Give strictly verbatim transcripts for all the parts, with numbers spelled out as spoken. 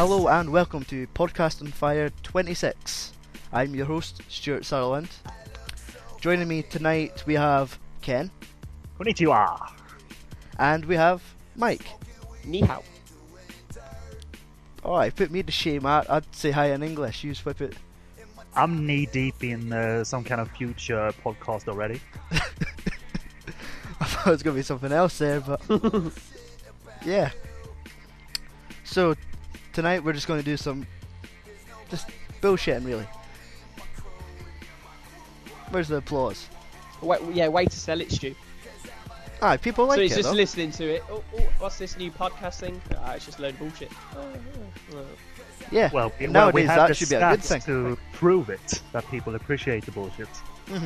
Hello and welcome to Podcast on Fire twenty-six. I'm your host, Stuart Sutherland. Joining me tonight we have Ken. Konnichiwa. And we have Mike. Ni hao. Oh, I put me to shame. I, I'd say hi in English. You whip it. I'm knee deep in uh, some kind of future podcast already. I thought it was going to be something else there, but yeah. So tonight we're just going to do some just bullshitting, really. Where's the applause? Wait, yeah, way to sell it, Stu. Ah, people like so it. he's just though. listening to it. Oh, oh, what's this new podcast thing? Ah, it's just a load of bullshit. Oh, oh, oh. Yeah. Well, we, nowadays well, we have that the should be a good stats thing. to prove it that people appreciate the bullshit. Mm-hmm.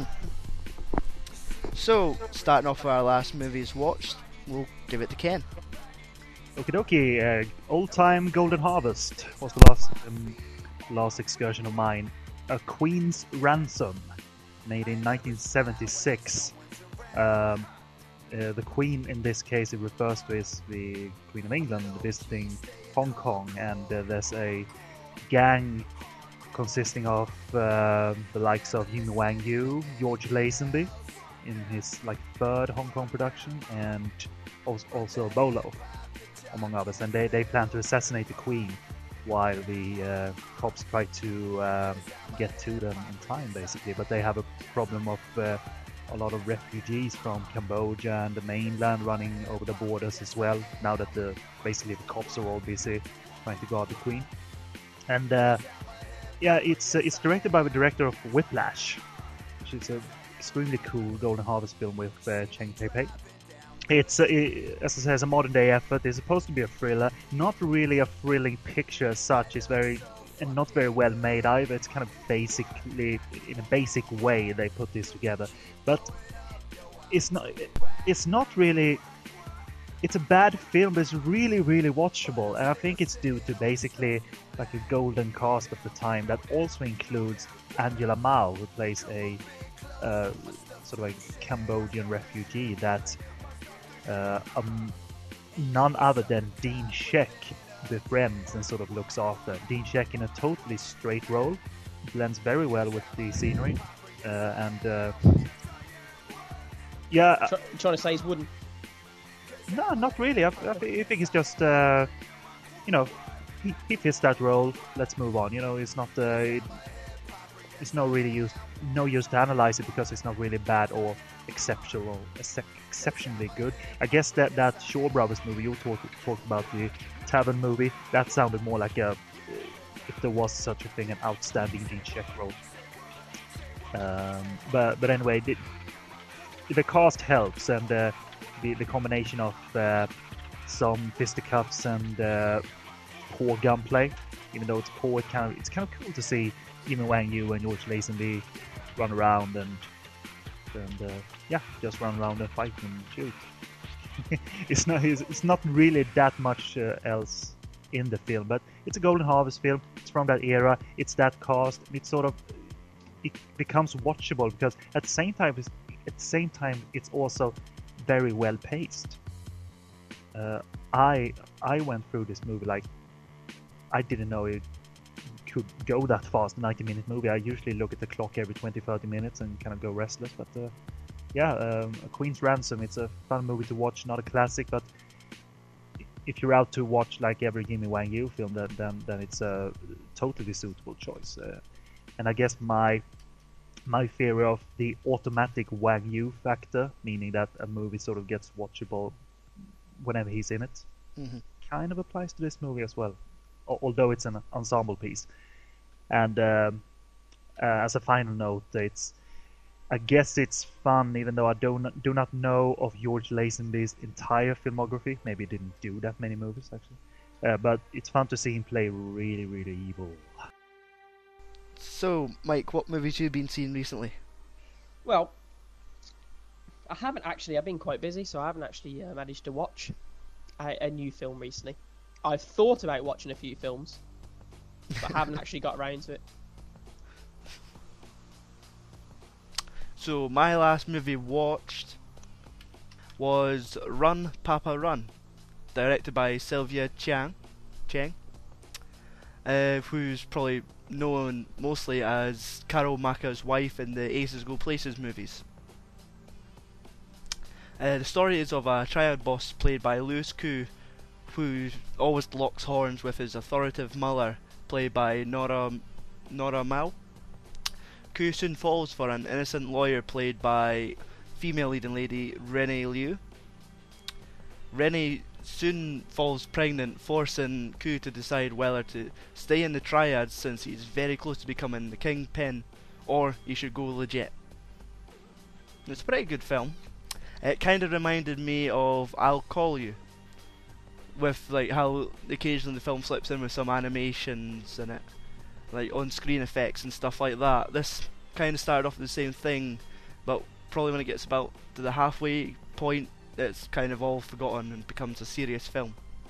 So, starting off with our last movies watched, we'll give it to Ken. Okie dokie, uh, Old Time Golden Harvest was the last um, last excursion of mine. A Queen's Ransom, made in nineteen seventy-six. Um, uh, the Queen, in this case, it refers to is the Queen of England visiting Hong Kong, and uh, there's a gang consisting of uh, the likes of Yuen Wang Yu, George Lazenby in his like third Hong Kong production, and also Bolo, among others. And they, they plan to assassinate the Queen while the uh, cops try to um, get to them in time, basically. But they have a problem of uh, a lot of refugees from Cambodia and the mainland running over the borders as well, now that the basically the cops are all busy trying to guard the Queen. And uh, yeah, it's uh, it's directed by the director of Whiplash, which is a extremely cool Golden Harvest film with uh, Cheng Pei-Pei. It's, uh, it, as I say, it's a modern day effort. It's supposed to be a thriller, not really a thrilling picture as such. It's very, and not very well made either. It's kind of basically, in a basic way, they put this together. But it's not, it's not really, it's a bad film, but it's really, really watchable. And I think it's due to basically like a golden cast of the time that also includes Angela Mao, who plays a uh, sort of a Cambodian refugee that uh, um, none other than Dean Sheck befriends and sort of looks after. Dean Sheck in a totally straight role, blends very well with the scenery, uh, and uh, yeah. Try, trying to say he's wooden. No, not really. I, I think it's just uh, you know, he, he fits that role. Let's move on. You know, it's not uh, it, it's no really use no use to analyze it because it's not really bad or exceptional excep- exceptionally good. I guess that that Shaw Brothers movie you talked talked about, the Tavern movie, that sounded more like a, if there was such a thing, an outstanding Dean Sheck role. Um, but but anyway, the, the cast helps, and uh, the the combination of uh, some fisticuffs and uh, poor gunplay, even though it's poor, it kind of it's kind of cool to see Yuen Wang Yu and George Lazenby run around and and uh, yeah, just run around and fight and shoot. it's not it's, it's not really that much uh, else in the film, but it's a Golden Harvest film. It's from that era. It's that cast. It's sort of it becomes watchable because at the same time, it's, at the same time, it's also very well paced. Uh, I I went through this movie like I didn't know it could go that fast. A ninety minute movie. I usually look at the clock every twenty to thirty minutes and kind of go restless, but uh, yeah, um, A Queen's Ransom, it's a fun movie to watch, not a classic, but if you're out to watch like every Yuen Wang Yu film, then, then then it's a totally suitable choice. Uh, and I guess my my theory of the automatic Wang Yu factor, meaning that a movie sort of gets watchable whenever he's in it, Mm-hmm. kind of applies to this movie as well, although it's an ensemble piece. And um, uh, as a final note, it's I guess it's fun, even though I don't do not know of George Lazenby's entire filmography. Maybe he didn't do that many movies actually, uh, but it's fun to see him play really, really evil. So, Mike, what movies have you been seeing recently? Well, I haven't actually. I've been quite busy, so I haven't actually uh, managed to watch a, a new film recently. I've thought about watching a few films, but I haven't actually got around to it. So, my last movie watched was Run, Papa Run, directed by Sylvia Chang. Chang. uh, who's probably known mostly as Carol Maka's wife in the Aces Go Places movies. Uh, the story is of a triad boss played by Louis Koo, who always locks horns with his authoritative Muller, played by Nora Nora Mao. Koo soon falls for an innocent lawyer played by female leading lady Renee Liu. Renee soon falls pregnant, forcing Koo to decide whether to stay in the triad since he's very close to becoming the kingpin, or he should go legit. It's a pretty good film. It kind of reminded me of I'll Call You, with like how occasionally the film slips in with some animations in it, like on-screen effects and stuff like that. This kind of started off with the same thing, but probably when it gets about to the halfway point, it's kind of all forgotten and becomes a serious film.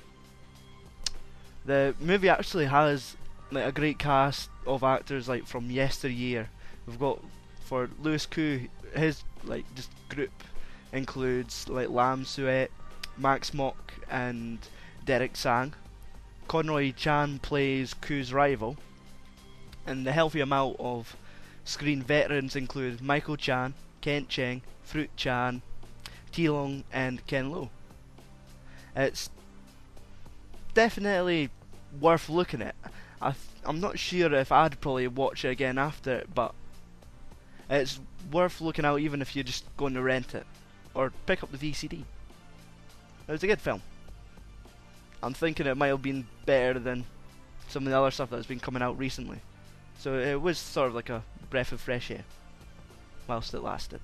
The movie actually has like a great cast of actors like from yesteryear. We've got, for Louis Koo, his like just group includes like Lam Suet, Max Mock and Derek Sang. Conroy Chan plays Koo's rival, and the healthy amount of screen veterans include Michael Chan, Kent Cheng, Fruit Chan, T Long and Ken Lo. It's definitely worth looking at. I th- I'm not sure if I'd probably watch it again after it, but it's worth looking out even if you're just going to rent it or pick up the V C D. It was a good film. I'm thinking it might have been better than some of the other stuff that's been coming out recently. So it was sort of like a breath of fresh air whilst it lasted.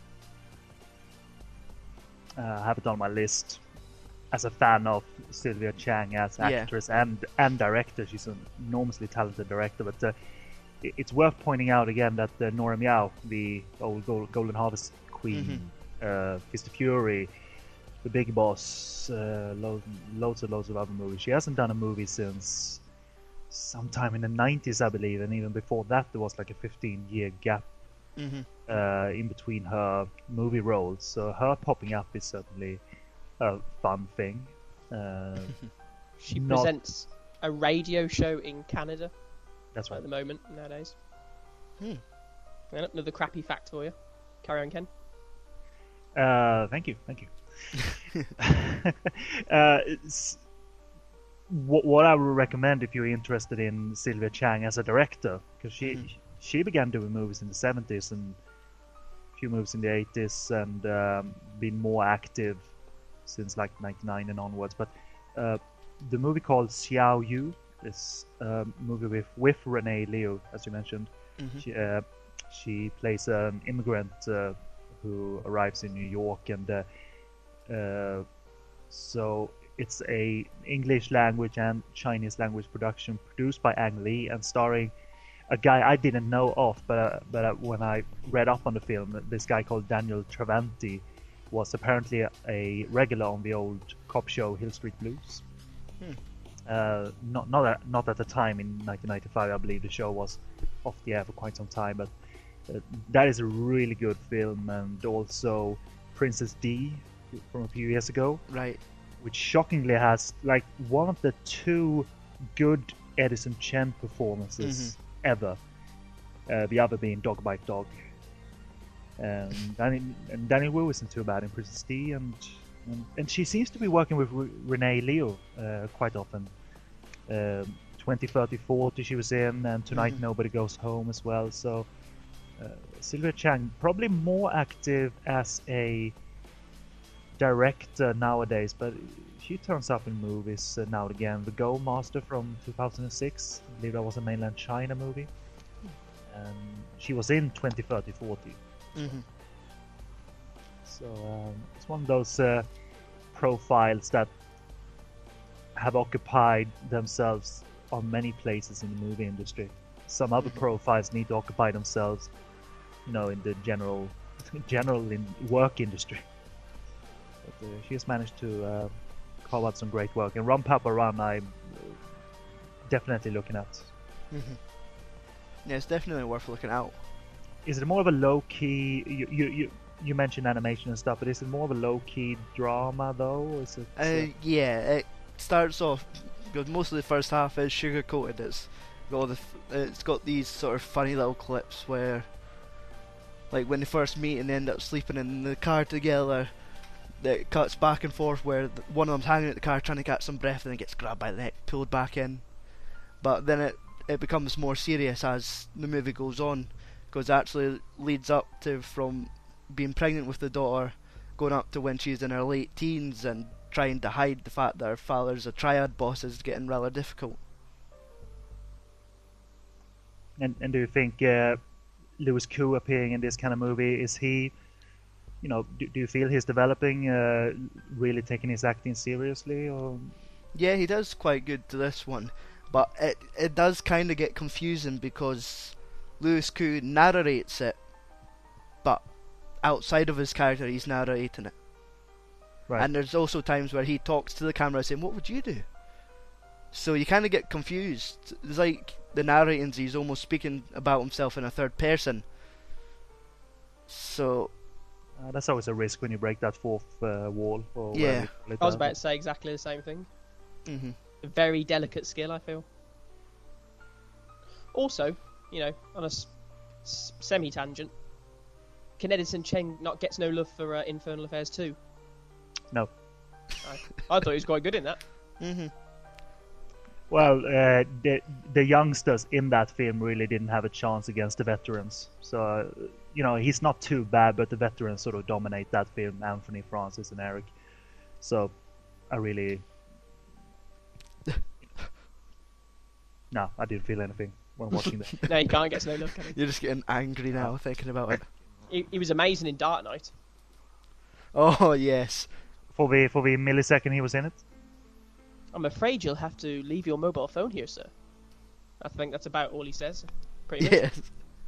Uh, I have it on my list. As a fan of Sylvia Chang as Yeah. actress and and director, she's an enormously talented director. But uh, it- it's worth pointing out again that uh, Nora Miao, the old Gold, Golden Harvest Queen, uh, Fist of Fury, The Big Boss, uh, lo- loads and loads of other movies. She hasn't done a movie since sometime in the nineties, I believe, and even before that there was like a fifteen-year gap Mhm. uh, in between her movie roles. So her popping up is certainly a fun thing. Uh, She Not- presents a radio show in Canada that's right. at the moment nowadays. Hmm. Yeah, another crappy fact for you. Carry on, Ken. Uh, thank you, thank you. uh, it's, what, what I would recommend if you're interested in Sylvia Chang as a director, because she Mhm. she began doing movies in the seventies and a few movies in the eighties, and um, been more active since like ninety-nine and onwards. But uh, the movie called Xiao Yu, this uh, movie with with Renee Liu, as you mentioned. Mhm. She, uh, she plays an immigrant uh, who arrives in New York, and uh, uh, so it's a English language and Chinese language production produced by Ang Lee and starring a guy I didn't know of, but uh, but uh, when I read up on the film, this guy called Daniel Travanti was apparently a, a regular on the old cop show Hill Street Blues. Hmm. Uh, not not at, not at the time in nineteen ninety-five, I believe the show was off the air for quite some time, but uh, that is a really good film. And also Princess D from a few years ago, Right. which shockingly has like one of the two good Edison Chen performances ever. Uh, the other being Dog Bite Dog. And Danny, and Danny Wu isn't too bad in Princess D, and and, and she seems to be working with Re- Renee Liu uh, quite often. Um, twenty, thirty, forty she was in, and Tonight Mhm. Nobody Goes Home as well. So uh, Sylvia Chang probably more active as a director nowadays, but she turns up in movies uh, now and again. The Go Master from two thousand six, I believe that was a mainland China movie. And she was in twenty, thirty, forty. Mhm. So um, it's one of those uh, profiles that have occupied themselves on many places in the movie industry. Some other Mhm. profiles need to occupy themselves, you know, in the general, general in work industry. But uh, she has managed to uh, carve out some great work. And Run Papa Run, I'm uh, definitely looking at. Mhm. Yeah, it's definitely worth looking out. Is it more of a low key? You you you, you mentioned animation and stuff, but is it more of a low key drama though? Or is it? Uh, yeah, it starts off because most of the first half is sugar coated. It's got all the f- it's got these sort of funny little clips where, like when they first meet and they end up sleeping in the car together. It cuts back and forth where the, one of them's hanging at the car trying to catch some breath and then gets grabbed by the neck, pulled back in. But then it it becomes more serious as the movie goes on, because it actually leads up to from being pregnant with the daughter, going up to when she's in her late teens and trying to hide the fact that her father's a triad boss is getting rather difficult. And and do you think uh, Lewis Koo appearing in this kind of movie, is he, you know, do, do you feel he's developing, uh, really taking his acting seriously, or? Yeah, he does quite good to this one, but it it does kind of get confusing because Lewis Koo narrates it, but outside of his character, he's narrating it. Right. And there's also times where he talks to the camera saying, "What would you do?" So you kind of get confused. It's like the narrating, he's almost speaking about himself in a third person. So Uh, that's always a risk when you break that fourth uh, wall. Or Yeah. whatever you call it, I was uh, about to say exactly the same thing. hmm A very delicate skill, I feel. Also, you know, on a s- s- semi-tangent, can Edison Cheng not gets no love for uh, Infernal Affairs two? No. I, I thought he was quite good in that. hmm Well, uh, the the youngsters in that film really didn't have a chance against the veterans. So, uh, you know, he's not too bad, but the veterans sort of dominate that film, Anthony, Francis, and Eric. So, I really... no, I didn't feel anything when watching that. No, he can't get no love, can he? You're just getting angry now thinking about it. he? He was amazing in Dark Knight. Oh, yes. For the, for the millisecond he was in it. I'm afraid you'll have to leave your mobile phone here, sir. I think that's about all he says, pretty much. Yes.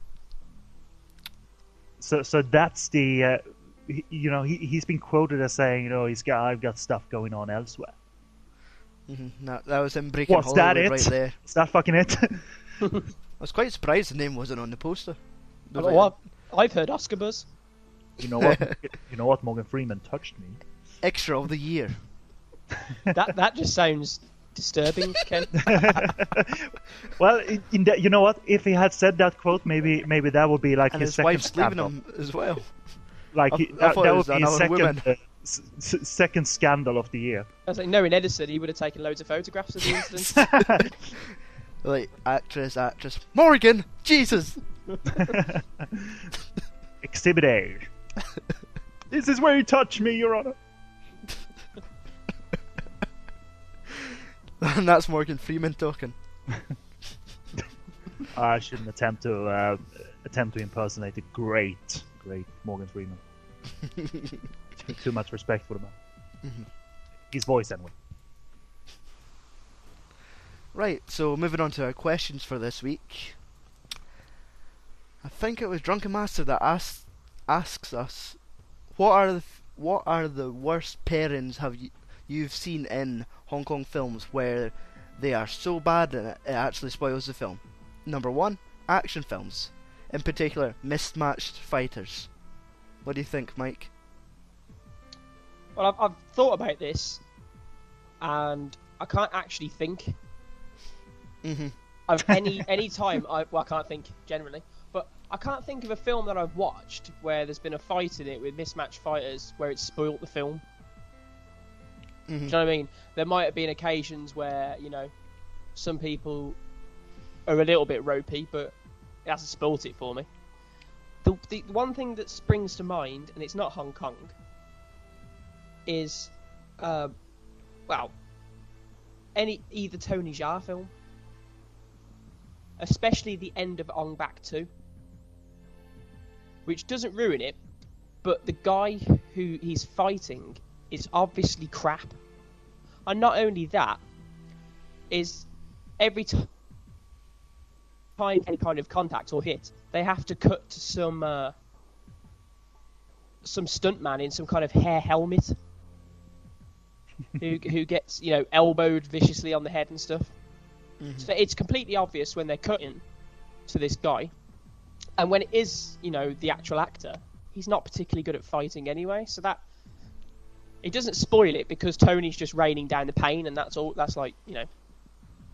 So, so that's the, uh, he- you know, he he's been quoted as saying, you know, he's got, I've got stuff going on elsewhere. hmm No, that was him breaking What's that Hollywood it? right there. Is that fucking it? I was quite surprised the name wasn't on the poster. There was Oh, like I've, I've heard Oscar buzz. you know what? You know what? Morgan Freeman touched me. extra of the year. That that just sounds disturbing, Ken. Well, in, in the, you know what? If he had said that quote, maybe maybe that would be like And his, his second wife's leaving scandal. him as well. Like I- he, I that, thought that it would was be his another second woman. uh, s- s- second scandal of the year. I was like, knowing Edison, he would have taken loads of photographs of the incident. Like, actress, actress. Morgan! Jesus! Exhibit A. This is where you touch me, Your Honor. And that's Morgan Freeman talking. I shouldn't attempt to uh, attempt to impersonate the great, great Morgan Freeman. too, too much respect for the man. Mhm. His voice, anyway. Right, so moving on to our questions for this week. I think it was Drunken Master that asks asks us, what are the f- what are the worst pairings have you you've seen in Hong Kong films where they are so bad and it, it actually spoils the film? Number one, action films, in particular mismatched fighters. What do you think, Mike? Well, I've, I've thought about this, and I can't actually think Mm-hmm. of any any time. I well, I can't think generally, but I can't think of a film that I've watched where there's been a fight in it with mismatched fighters where it's spoilt the film. Mm-hmm. Do you know what I mean? There might have been occasions where, you know, some people are a little bit ropey, but it hasn't spoilt it for me. The, the one thing that springs to mind, and it's not Hong Kong, is, uh, well, any either Tony Jaa film, especially the end of Ong Bak two, which doesn't ruin it, but the guy who he's fighting is obviously crap. And not only that, is every t- time any kind of contact or hit, they have to cut to some uh, some stuntman in some kind of hair helmet who who gets, you know, elbowed viciously on the head and stuff. Mm-hmm. So it's completely obvious when they're cutting to this guy, and when it is, you know, the actual actor, he's not particularly good at fighting anyway. So that it doesn't spoil it because Tony's just raining down the pain, and that's all. That's like, you know,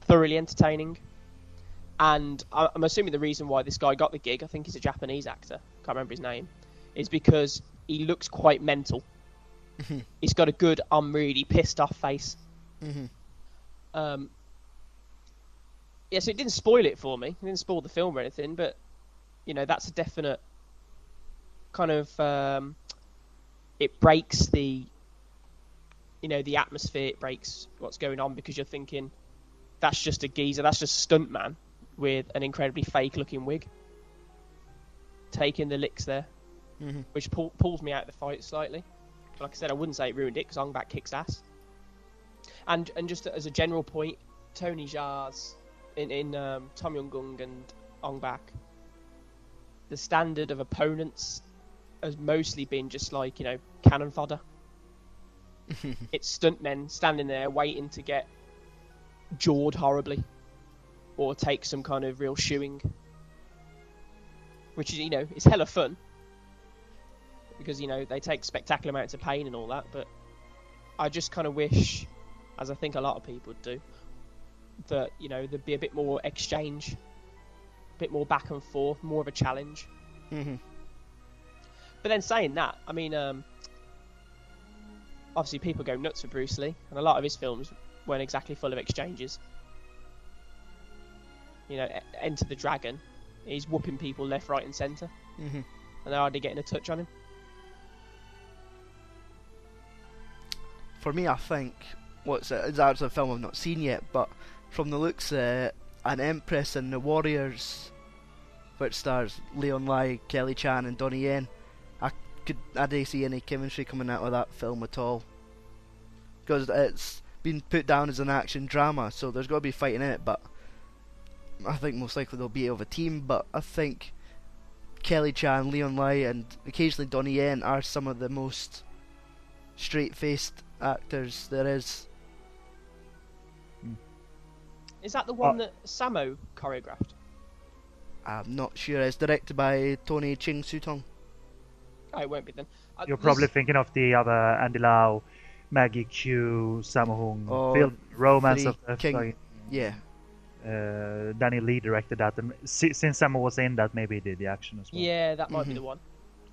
thoroughly entertaining. And I- I'm assuming the reason why this guy got the gig, I think he's a Japanese actor, can't remember his name, is because he looks quite mental. He's got a good, I'm really pissed off face. Mm-hmm. Um, yeah, so it didn't spoil it for me. It didn't spoil the film or anything, but, you know, that's a definite kind of... Um, it breaks the, you know, the atmosphere, it breaks what's going on, because you're thinking, that's just a geezer, that's just a stuntman with an incredibly fake-looking wig. Taking the licks there, Mm-hmm. which pull, pulls me out of the fight slightly. But like I said, I wouldn't say it ruined it, because Ong Bak kicks ass. And and just as a general point, Tony Jaa's in, in um, Tom Yum-goong and Ong Bak, the standard of opponents has mostly been just like, you know, cannon fodder. It's stuntmen standing there waiting to get jawed horribly or take some kind of real shoeing, which is, you know, it's hella fun because, you know, they take spectacular amounts of pain and all that. But I just kind of wish, as I think a lot of people do, that, you know, there'd be a bit more exchange, a bit more back and forth, more of a challenge. Mm-hmm. But then saying that, I mean, um, obviously people go nuts for Bruce Lee, and a lot of his films weren't exactly full of exchanges. You know, E- Enter the Dragon, he's whooping people left, right and centre, Mm-hmm. and they're hardly getting a touch on him. For me, I think what's it? It's actually a film I've not seen yet, but from the looks, uh, An Empress and the Warriors, which stars Leon Lai, Kelly Chan, and Donnie Yen, I could I didn't see any chemistry coming out of that film at all, because it's been put down as an action drama, so there's got to be fighting in it. But I think most likely they'll be of a team. But I think Kelly Chan, Leon Lai, and occasionally Donnie Yen are some of the most straight-faced actors there is. Is that the one Uh, that Samo choreographed? I'm not sure. It's directed by Tony Ching Sutong. Oh, it won't be then. Uh, You're there's- probably thinking of the other Andy Lau, Maggie Q, Sammo Hung Oh, film, Romance Three of the King- Flying- Yeah. Uh, Danny Lee directed that, and si- since Sammo was in that, maybe he did the action as well. Yeah, that might be Mhm. the one.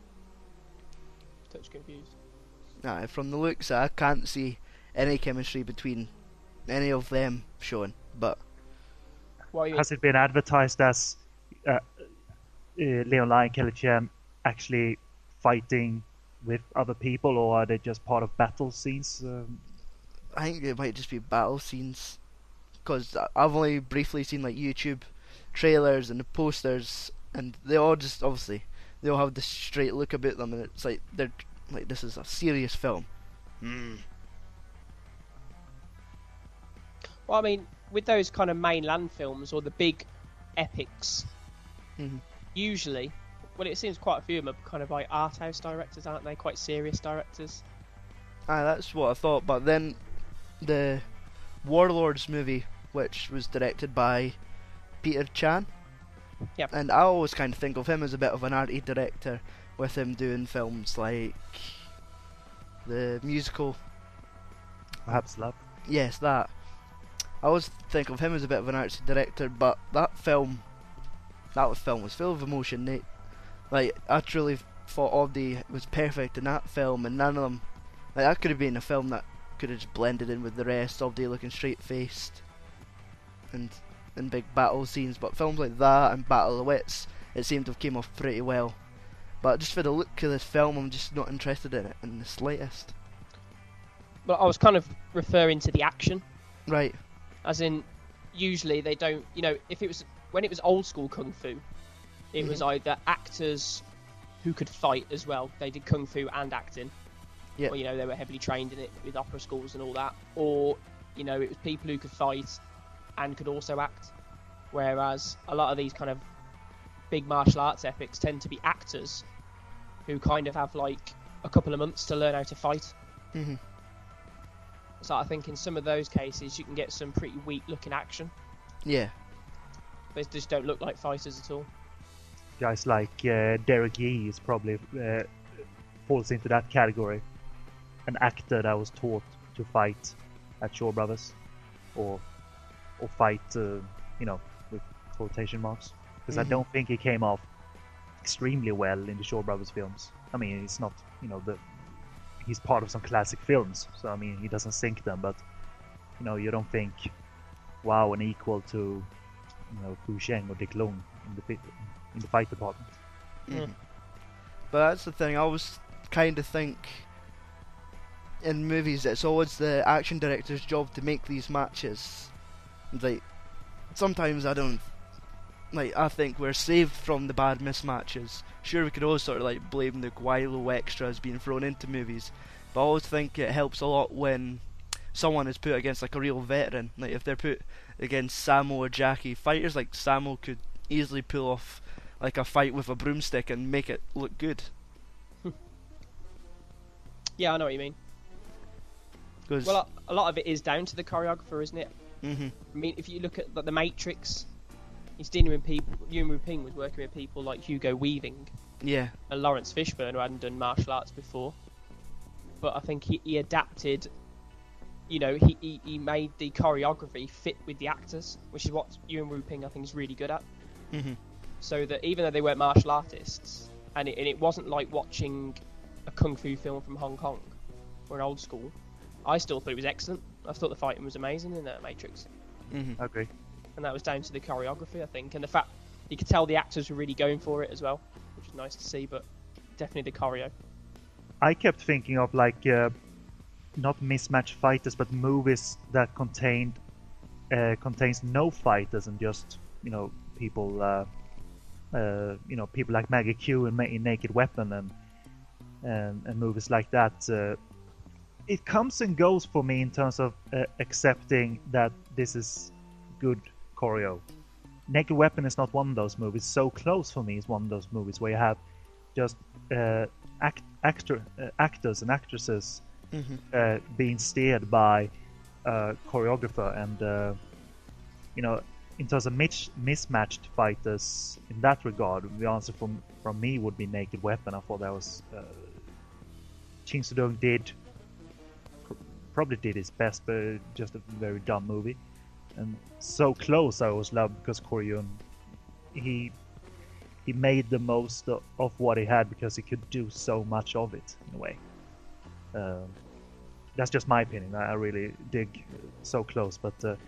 Touch confused. Nah, from the looks, I can't see any chemistry between any of them showing. But Why are you? Has it been advertised as uh, uh, Leon Lai and Kelly Chan actually fighting with other people, or are they just part of battle scenes? Um, I think it might just be battle scenes, because I've only briefly seen like YouTube trailers and the posters, and they all just obviously they all have this straight look about them, and it's like they're like, this is a serious film. Mm. Well, I mean, with those kind of mainland films or the big epics, Mhm. usually, well, it seems quite a few of them are kind of like art house directors, aren't they? Quite serious directors. Ah, that's what I thought. But then the Warlords movie, which was directed by Peter Chan, Yep. and I always kind of think of him as a bit of an arty director, with him doing films like the musical. perhaps Love. Yes, that. I always think of him as a bit of an artsy director, but that film, that film was full of emotion. They, like, I truly thought Obdi was perfect in that film, and none of them, like, that could have been a film that could have just blended in with the rest. Obdi looking straight faced, and in big battle scenes. But films like that and Battle of the Wits, it seemed to have came off pretty well. But just for the look of this film, I'm just not interested in it in the slightest. But I was kind of referring to the action, Right. as in, usually they don't, you know, if it was when it was old school kung fu, it was Mhm. either actors who could fight as well. They did kung fu and acting. Yeah. Or, you know, they were heavily trained in it with opera schools and all that. Or, you know, it was people who could fight and could also act. Whereas a lot of these kind of big martial arts epics tend to be actors who kind of have like a couple of months to learn how to fight. hmm So I think in some of those cases you can get some pretty weak looking action. Yeah. They just don't look like fighters at all. Guys like uh, Derek Yee is probably uh, falls into that category. An actor that was taught to fight at Shaw Brothers, or or fight, uh, you know, with quotation marks, because Mhm. I don't think he came off extremely well in the Shaw Brothers films. I mean, he's not, you know, the he's part of some classic films, so I mean, he doesn't sink them, but you know, you don't think, wow, an equal to, you know, Fu Sheng or Dick Lung in the fi- in the fight department. Mhm. But that's the thing. I always kind of think in movies it's always the action director's job to make these matches. Like sometimes I don't. Like I think we're saved from the bad mismatches. Sure, we could always sort of like blame the Guilo extras being thrown into movies, but I always think it helps a lot when someone is put against like a real veteran. Like if they're put against Samo or Jackie, fighters like Samo could easily pull off like a fight with a broomstick and make it look good. Yeah, I know what you mean. Cause Well, a, a lot of it is down to the choreographer, isn't it? mhm, I mean, if you look at like, the Matrix, he's dealing with people. Yuen Wu-ping was working with people like Hugo Weaving yeah, and Lawrence Fishburne, who hadn't done martial arts before. But I think he, he adapted. You know, he, he, he made the choreography fit with the actors, which is what Yuen Wu-ping I think is really good at. mhm, So that even though they weren't martial artists, and it, and it wasn't like watching a kung fu film from Hong Kong or an old school, I still thought it was excellent. I thought the fighting was amazing in that Matrix, mhm. I agree. and that was down to the choreography, I think, and the fact you could tell the actors were really going for it as well, which is nice to see. But definitely the choreo. I kept thinking of like uh, not mismatched fighters, but movies that contained uh, contains no fighters and just, you know, people, uh, uh, you know, people like Maggie Q in, Ma- in Naked Weapon and and, and movies like that. Uh, it comes and goes for me in terms of uh, accepting that this is good choreo. Naked Weapon is not one of those movies. So Close for me is one of those movies where you have just uh, act, actor, uh, actors and actresses Mhm. uh, being steered by a choreographer, and uh, you know, in terms of mis- mismatched fighters in that regard, the answer from from me would be Naked Weapon. I thought that was uh, Ching Soo-dong did probably did his best, but just a very dumb movie. And So Close I always loved because Korean he he made the most of, of what he had because he could do so much of it in a way. Um, that's just my opinion. I, I really dig So Close, but uh,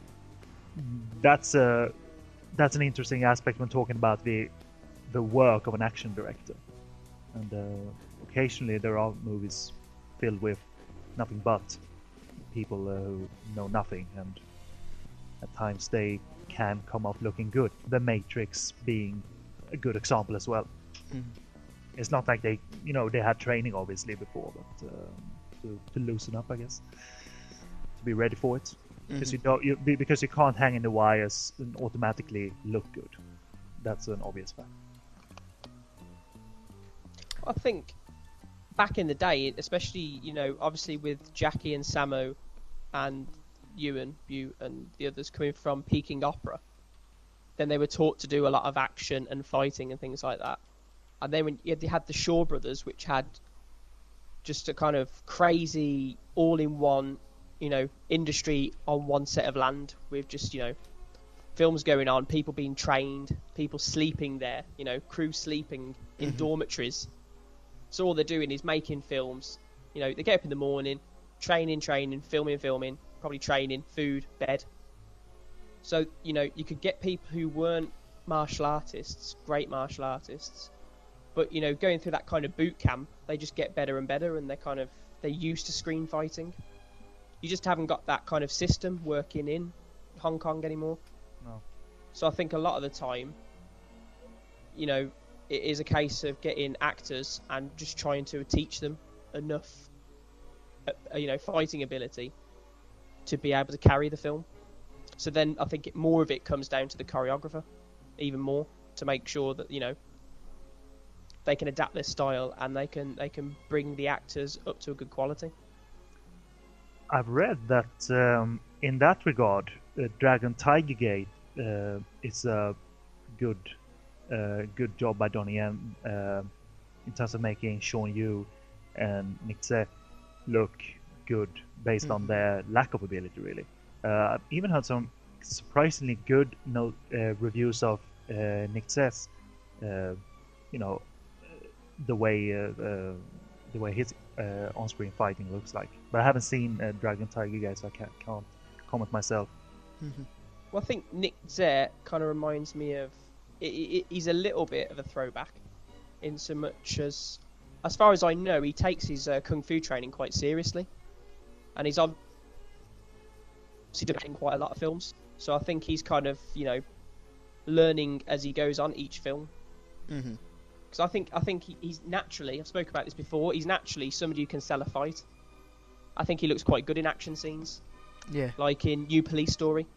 that's a that's an interesting aspect when talking about the the work of an action director. And uh, occasionally there are movies filled with nothing but people uh, who know nothing, and at times they can come off looking good. The Matrix being a good example as well. Mhm. It's not like they, you know, they had training obviously before, but um, to, to loosen up, I guess, to be ready for it. Because you don't, you, be- because you can't hang in the wires and automatically look good. That's an obvious fact. I think back in the day, especially, you know, obviously with Jackie and Samo and Ewan, you and the others coming from Peking Opera, then they were taught to do a lot of action and fighting and things like that. And then when you had, they had the Shaw Brothers, which had just a kind of crazy all-in-one, you know, industry on one set of land with just, you know, films going on, people being trained, people sleeping there, you know, crew sleeping in Mhm. dormitories. So all they're doing is making films. You know, they get up in the morning, training, training, filming, filming, probably training, food, bed. So, you know, you could get people who weren't martial artists, great martial artists, but, you know, going through that kind of boot camp, they just get better and better, and they're kind of, they're used to screen fighting. You just haven't got that kind of system working in Hong Kong anymore. No. So I think a lot of the time, you know, it is a case of getting actors and just trying to teach them enough, uh, you know, fighting ability to be able to carry the film. So then I think it, more of it comes down to the choreographer, even more, to make sure that, you know, they can adapt their style and they can they can bring the actors up to a good quality. I've read that um, in that regard, uh, Dragon Tiger Gate uh, is a good uh, good job by Donnie Yen uh, in terms of making Sean Yu and Nick Tse look good based on Mhm. their lack of ability, really. Uh, I've even heard some surprisingly good no, uh, reviews of uh, Nick says, uh, you know, the way uh, uh, the way his uh, on-screen fighting looks like. But I haven't seen uh, Dragon Tiger yet, so I can't, can't comment myself. Mm-hmm. Well, I think Nick Zare kind of reminds me of. It, it, he's a little bit of a throwback, in so much as, as far as I know, he takes his uh, kung fu training quite seriously, and he's obviously doing it in quite a lot of films. So I think he's kind of, you know, learning as he goes on each film. Mm-hmm. Because I think I think he, he's naturally. I've spoken about this before. He's naturally somebody who can sell a fight. I think he looks quite good in action scenes, Yeah. like in New Police Story.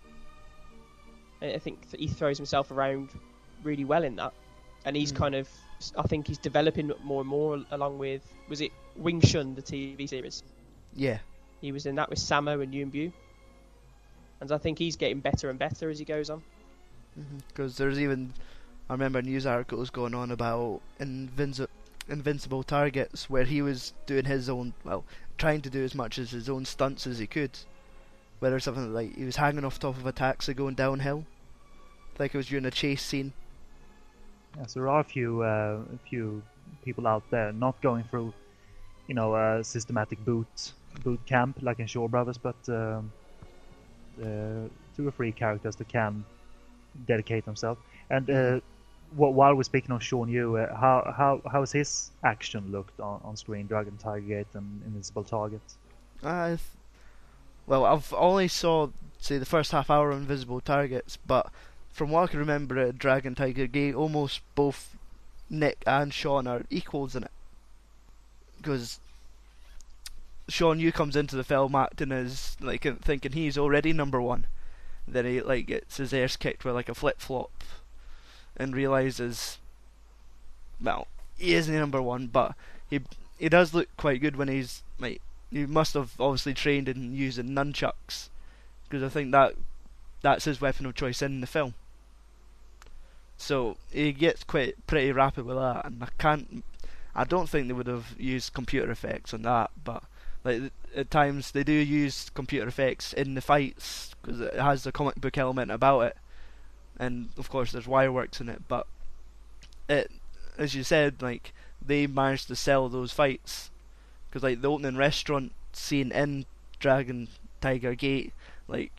I I think that he throws himself around really well in that, and he's Mm. kind of. I think he's developing more and more along with. Was it Wing Chun, the T V series? Yeah. He was in that with Sammo and Yuen Bu. And I think he's getting better and better as he goes on. Because there's even, I remember news articles going on about Invinci- Invincible Targets, where he was doing his own, well, trying to do as much as his own stunts as he could. Whether something like he was hanging off top of a taxi going downhill, like it was during a chase scene. Yeah, so there are a few uh, a few people out there not going through, you know, a systematic boot boot camp like in Shaw Brothers, but um, uh, two or three characters that can dedicate themselves. And uh, wh- while we're speaking on Sean Yu, uh, how how how has his action looked on, on screen? Dragon Tiger Gate and Invincible Target. I, th- well, I've only saw say the first half hour of Invisible Targets, but from what I can remember at Dragon Tiger Gate, almost both Nick and Sean are equals in it. Because Sean Yu comes into the film acting as like thinking he's already number one, then he like gets his ass kicked with like a flip flop, and realizes, well, he isn't number one, but he he does look quite good when he's like he must have obviously trained in using nunchucks, because I think that that's his weapon of choice in the film. So he gets quite pretty rapid with that, and I can't, I don't think they would have used computer effects on that, but like at times they do use computer effects in the fights because it has the comic book element about it, and of course there's wireworks in it. But it, as you said, like they managed to sell those fights because like the opening restaurant scene in Dragon Tiger Gate, like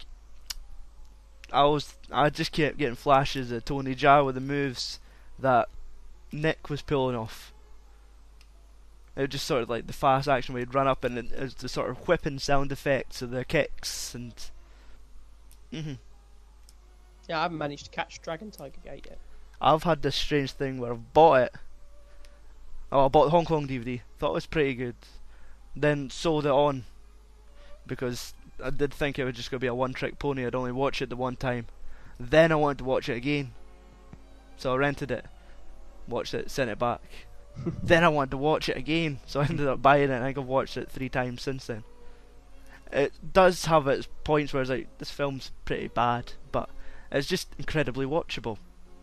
I was, I just kept getting flashes of Tony Jaa with the moves that Nick was pulling off. It was just sort of like the fast action where he'd run up and it was the sort of whipping sound effects of the kicks and. Mhm. Yeah, I haven't managed to catch Dragon Tiger Gate yet. I've had this strange thing where I've bought it. Oh, I bought the Hong Kong D V D. Thought it was pretty good. Then sold it on because I did think it was just going to be a one-trick pony. I'd only watch it the one time. Then I wanted to watch it again, so I rented it, watched it, sent it back. Then I wanted to watch it again, so I ended up buying it. And I think I've watched it three times since then. It does have its points where it's like this film's pretty bad, but it's just incredibly watchable.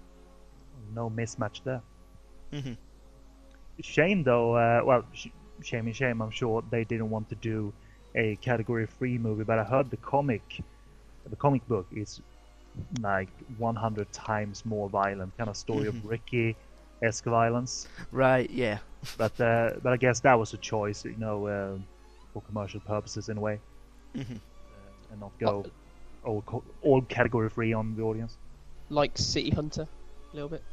No mismatch there. Mm-hmm. Shame though. Uh, well, sh- shame and shame. I'm sure they didn't want to do a category three movie, but I heard the comic, the comic book is like one hundred times more violent, kind of story Mhm. of Ricky-esque violence. Right, yeah. But uh, but I guess that was a choice, you know, uh, for commercial purposes in a way, Mm-hmm. uh, and not go all co- all category three on the audience. Like City Hunter, a little bit.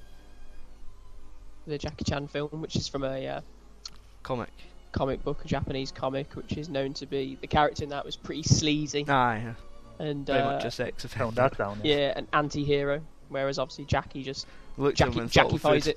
The Jackie Chan film, which is from a uh, Comic. comic book, a Japanese comic, which is known to be the character in that was pretty sleazy Aye, and very uh, much a sex Tone offender. that down. Yeah. yeah, an anti-hero. Whereas obviously Jackie just Looked at him Jackie and thought of Jackie-fies food. it.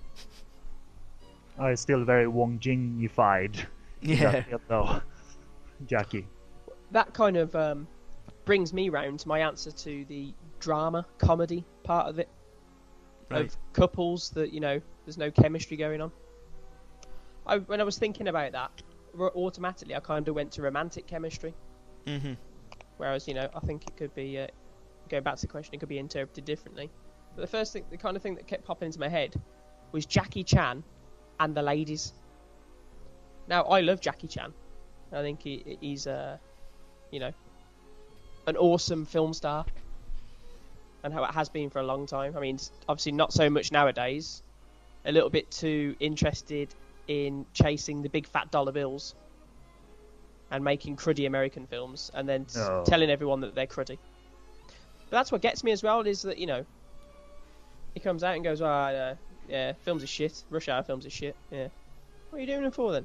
Oh, it's still very Wong Jing-ified. Yeah. though. Jackie. That kind of um, brings me round to my answer to the drama comedy part of it. Right. Of couples that, you know, there's no chemistry going on. I, when I was thinking about that, ro- automatically I kind of went to romantic chemistry. Mm-hmm. Whereas, you know, I think it could be, uh, going back to the question, it could be interpreted differently. But the first thing, the kind of thing that kept popping into my head was Jackie Chan and the ladies. Now, I love Jackie Chan. I think he, he's, uh, you know, an awesome film star. and how it has been for a long time. I mean, it's obviously not so much nowadays. A little bit too interested in chasing the big fat dollar bills and making cruddy American films, and then No. telling everyone that they're cruddy. But that's what gets me as well, is that, you know, he comes out and goes, "Ah, oh, yeah, yeah, films are shit. Rush Hour films are shit. Yeah, what are you doing them for then?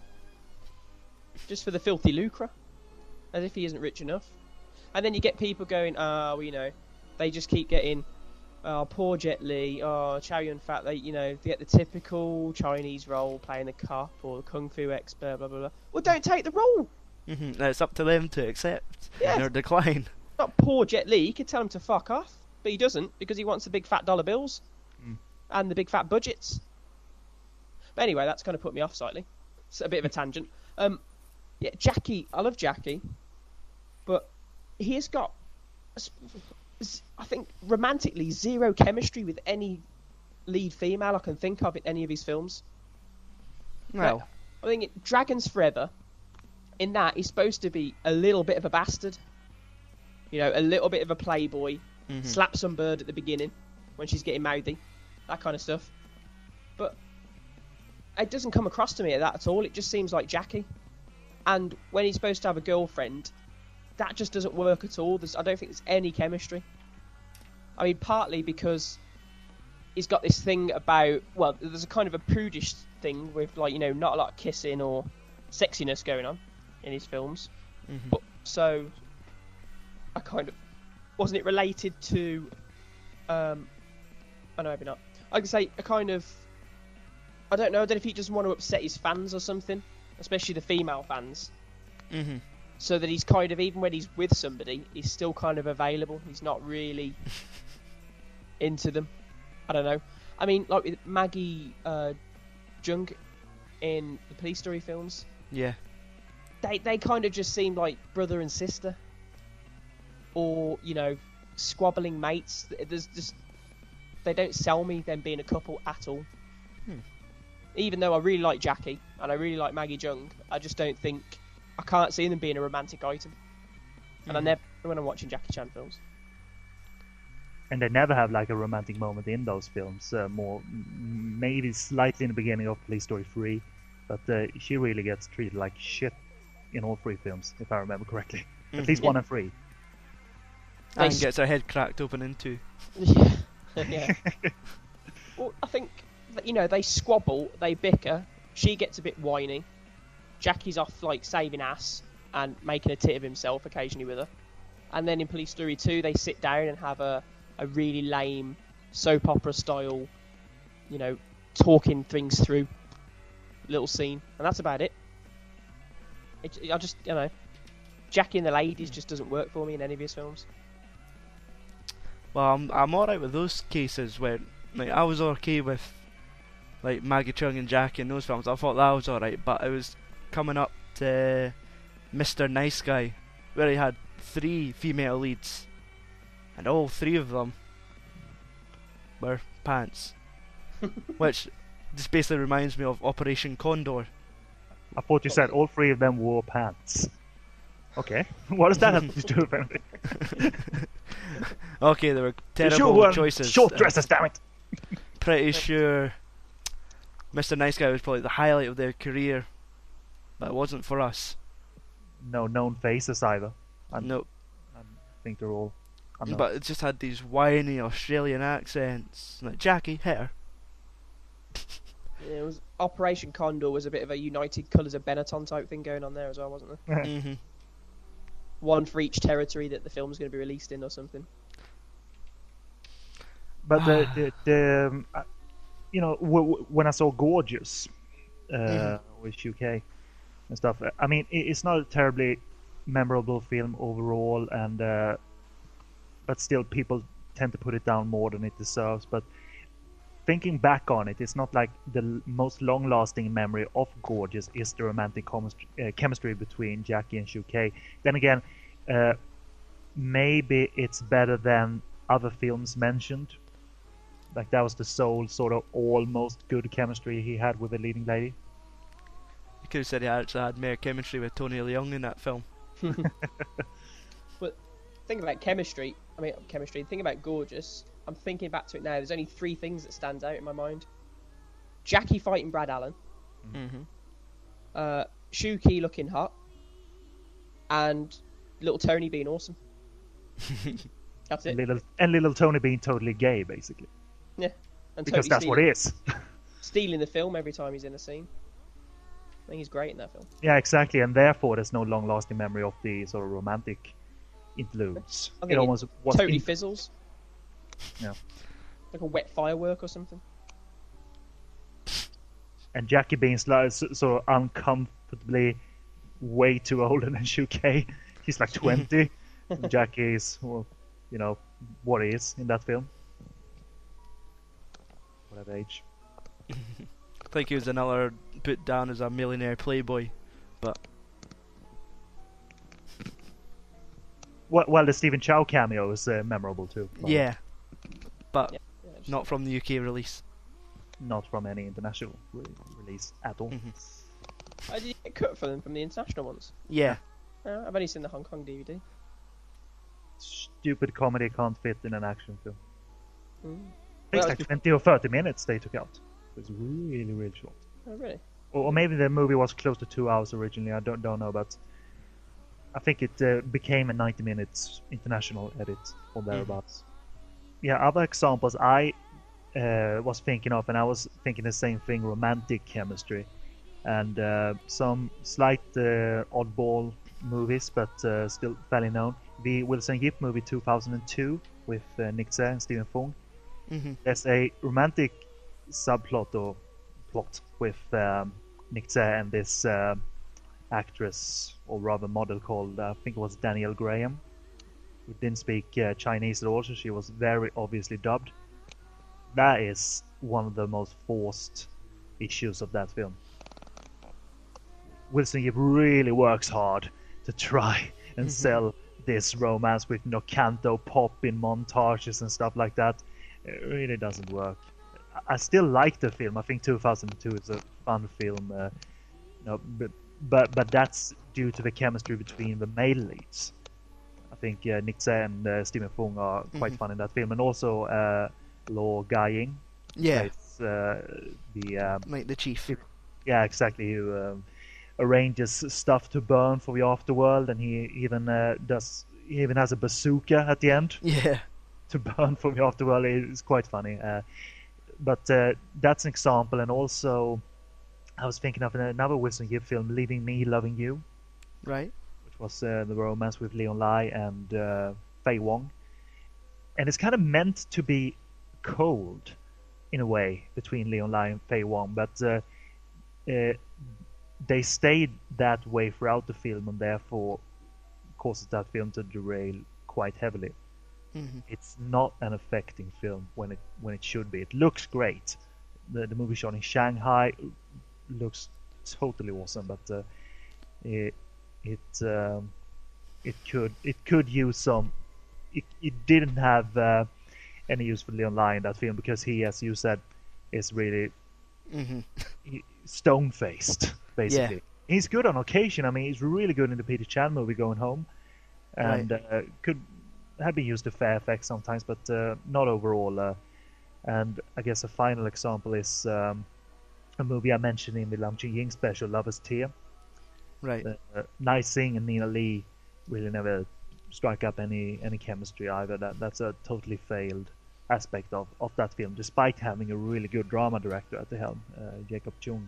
Just for the filthy lucre, as if he isn't rich enough." And then you get people going, "Oh, well, you know, they just keep getting, oh, poor Jet Li, oh, Chow Yun Fat. They, you know, they get the typical Chinese role, playing the cop or the kung fu expert, blah blah blah. Well, don't take the role. Mm-hmm. It's up to them to accept Yeah. or decline. Not poor Jet Li. He could tell him to fuck off, but he doesn't, because he wants the big fat dollar bills Mm. and the big fat budgets." But anyway, that's kind of put me off slightly. It's a bit of a tangent. Um, yeah, Jackie. I love Jackie, but he has got, I think, romantically zero chemistry with any lead female I can think of in any of his films. Well, Like, I think it, Dragons Forever, in that, he's supposed to be a little bit of a bastard. You know, a little bit of a playboy. mhm. Slap some bird at the beginning when she's getting mouthy. That kind of stuff. But it doesn't come across to me at that at all. It just seems like Jackie. And when he's supposed to have a girlfriend, that just doesn't work at all. There's, I don't think there's any chemistry. I mean, partly because he's got this thing about, well, there's a kind of a prudish thing with, like, you know, not a lot of kissing or sexiness going on in his films. Mhm. But so, I kind of, wasn't it related to, um, oh no, maybe not. I could say a kind of, I don't know, I don't know if he doesn't want to upset his fans or something, especially the female fans. Mhm. So that he's kind of, even when he's with somebody, he's still kind of available. He's not really into them. I don't know. I mean, like with Maggie uh, Jung in the Police Story films, Yeah. they they kind of just seem like brother and sister, or, you know, squabbling mates. There's just, they don't sell me them being a couple at all. Hmm. Even though I really like Jackie and I really like Maggie Jung, I just don't think, I can't see them being a romantic item. And I Mhm. never, when I'm watching Jackie Chan films. And they never have like a romantic moment in those films. Uh, more, m- maybe slightly in the beginning of Police Story three, but uh, she really gets treated like shit in all three films, if I remember correctly. At least Mhm. one and three. And They- gets her head cracked open in two. Yeah. Yeah. Well, I think that, you know, they squabble, they bicker. She gets a bit whiny. Jackie's off, like, saving ass and making a tit of himself occasionally with her. And then in Police Story two, they sit down and have a, a really lame soap opera style, you know, talking things through little scene. And that's about it. it I just, you know, Jackie and the Ladies just doesn't work for me in any of his films. Well, I'm I'm alright with those cases where, like, I was okay with, like, Maggie Chung and Jackie in those films. I thought that was alright, but it was coming up to Mister Nice Guy, where he had three female leads, and all three of them were pants, which just basically reminds me of Operation Condor. I thought you said all three of them wore pants. Okay, what does that have to do with anything? Okay, there were terrible Sure, um, choices. Short Uh, dresses, damn it! Pretty sure Mister Nice Guy was probably the highlight of their career, but it wasn't for us. No known faces either. I No, think they're all. unknown. but it just had these whiny Australian accents. Like, Jackie, hit her. Yeah, it was Operation Condor was a bit of a United Colours of Benetton type thing going on there as well, wasn't there? hmm One for each territory that the film's going to be released in or something. But the, the, the um, uh, you know, w- w- when I saw Gorgeous uh, Mhm. with U K and stuff, uh, I mean, it, it's not a terribly memorable film overall, and uh, but still, people tend to put it down more than it deserves. But thinking back on it, it's not like the l- most long-lasting memory of Gorgeous is the romantic chemistry, uh, chemistry between Jackie and Shu K. Then again, uh, maybe it's better than other films mentioned. Like that was the sole sort of almost good chemistry he had with the leading lady. You could have said he actually had more chemistry with Tony Leung in that film. Think about chemistry. I mean, chemistry. The thing about gorgeous, I'm thinking back to it now. There's only three things that stand out in my mind: Jackie fighting Brad Allen, Mm-hmm. uh, Shuki looking hot, and little Tony being awesome. That's And it. little and little Tony being totally gay, basically, Yeah, and because totally that's what stealing, he is. stealing the film every time he's in a scene. I think he's great in that film. Yeah, exactly, and therefore there's no long-lasting memory of the sort of romantic interludes. I It think it almost was totally in- fizzles. Yeah. Like a wet firework or something. and Jackie being sli- s- sort of uncomfortably way too older than Shukei. He's like twenty. and Jackie is, well, you know, what he is in that film. Whatever age. I think he was another put down as a millionaire playboy, but Well, well the Stephen Chow cameo is uh, memorable too. yeah, but Yeah, yeah, just- not from the U K release. Not from any international re- release at all. Mhm. I did get cut for them from the international ones. Yeah, Uh, I've only seen the Hong Kong D V D. Stupid comedy can't fit in an action film. Mm. It's Well, like twenty or thirty minutes they took out. It's really, really short. Oh, really? Or, or maybe the movie was close to two hours originally. I don't don't know, but I think it uh, became a ninety minutes international edit or thereabouts. Yeah, other examples I uh, was thinking of, and I was thinking the same thing: romantic chemistry, and uh, some slight uh, oddball movies, but uh, still fairly known. The Wilson Yip movie two thousand two with uh, Nick Tse and Stephen Fung. hmm There's a romantic subplot or plot with um, Nick Tse and this uh, actress, or rather model, called uh, I think it was Danielle Graham, who didn't speak uh, Chinese at all, so she was very obviously dubbed. That is one of the most forced issues of that film. Wilson Yip really works hard to try and sell this romance with no canto pop in montages and stuff like that. It really doesn't work. I- I still like the film. I think two thousand two is a fun film. Uh, you know, but, but but that's due to the chemistry between the male leads. I think uh, Nick Tse and uh, Stephen Fung are quite Mhm. fun in that film, and also uh, Law Gai-ying. yeah, Plays, uh, the um, like the chief. yeah, exactly. Who um, arranges stuff to burn for the afterworld, and he even uh, does. He even has a bazooka at the end Yeah, to burn for the afterworld. It's quite funny. Uh, but uh, that's an example, and also I was thinking of another Wilson Yip film, "Leaving Me, Loving You," right. which was uh, the romance with Leon Lai and uh, Fei Wong, and it's kind of meant to be cold in a way between Leon Lai and Fei Wong, but uh, uh, they stayed that way throughout the film, and therefore causes that film to derail quite heavily. hmm It's not an affecting film when it when it should be. It looks great. The the movie shot in Shanghai looks totally awesome, but uh, it it um, it could it could use some. It, it didn't have uh, any use for Leon Lai in that film because he, as you said, is really hmm stone faced basically. He's good on occasion. I mean, he's really good in the Peter Chan movie Going Home, and uh, could have been used to fair effect sometimes, but uh, not overall. Uh, and I guess a final example is um, a movie I mentioned in the Lam Ching Ying special, Lover's Tear. Right. Uh, Nai Singh and Nina Lee really never strike up any any chemistry either. That that's a totally failed aspect of, of that film, despite having a really good drama director at the helm, uh, Jacob Chung.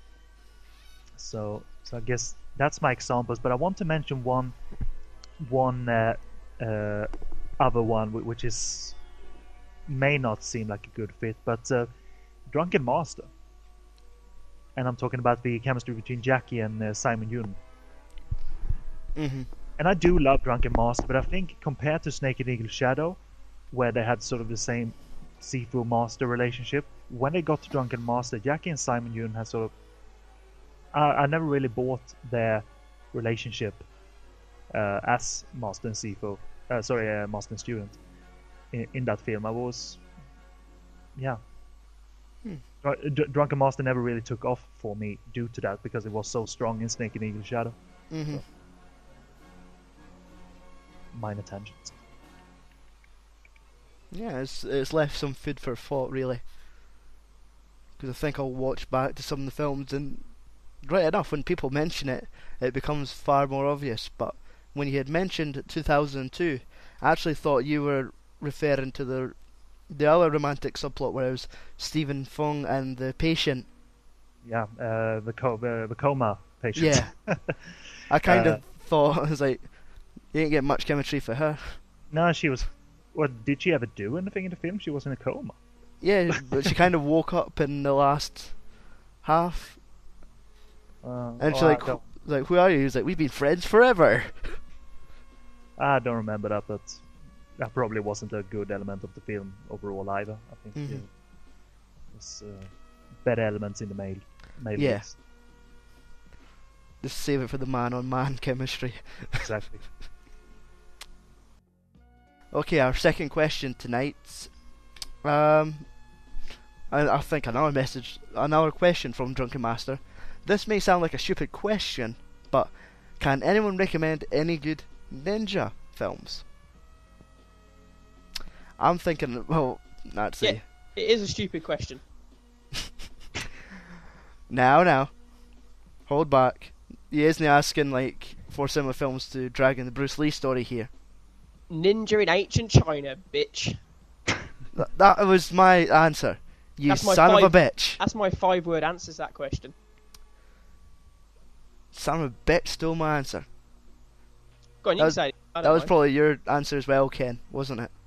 So so I guess that's my examples, but I want to mention one one uh, uh, other one wh- which is may not seem like a good fit, but uh, Drunken Master. And I'm talking about the chemistry between Jackie and uh, Simon Yun. hmm And I do love Drunken Master, but I think compared to Snake and Eagle Shadow, where they had sort of the same Sifu Master relationship, when they got to Drunken Master, Jackie and Simon Yun had sort of. I, I never really bought their relationship uh, as Master and Sifu. Uh, sorry, uh, Master and Student in, in that film. I was. Yeah. Hmm. Dr- Dr- Drunken Master never really took off for me due to that because it was so strong in Snake and Eagle Shadow. hmm Minor tangents. Yeah, it's it's left some food for thought, really. Because I think I'll watch back to some of the films, and right enough, when people mention it, it becomes far more obvious. But when you had mentioned two thousand two, I actually thought you were referring to the the other romantic subplot where it was Stephen Fung and the patient. Yeah, uh, the, co- uh, the coma patient. Yeah. I kind Uh, of thought, I was like, you didn't get much chemistry for her. No, she was. What did she ever do anything in the film? She was in a coma. Yeah, but she kind of woke up in the last half, Uh, and oh, she's like, I don't, like, who are you? He's like, we've been friends forever. I don't remember that, but that probably wasn't a good element of the film overall either. I think Mhm. uh, there's uh, better elements in the male. male Yeah. leads. Just save it for the man-on-man chemistry. Exactly. Okay, our second question tonight. Um, I, I think another message, another question from Drunken Master. This may sound like a stupid question, but can anyone recommend any good ninja films? I'm thinking, well, let's see. Yeah. It is a stupid question. Now, now, hold back. He isn't asking like for similar films to Dragon, the Bruce Lee story here. Ninja in ancient China, bitch. Th- that was my answer. You That's my son of a five- bitch. That's my five-word answer to that question. Son of a bitch stole my answer. Go on, you That can was- say it. I That don't was mind. probably your answer as well, Ken, wasn't it?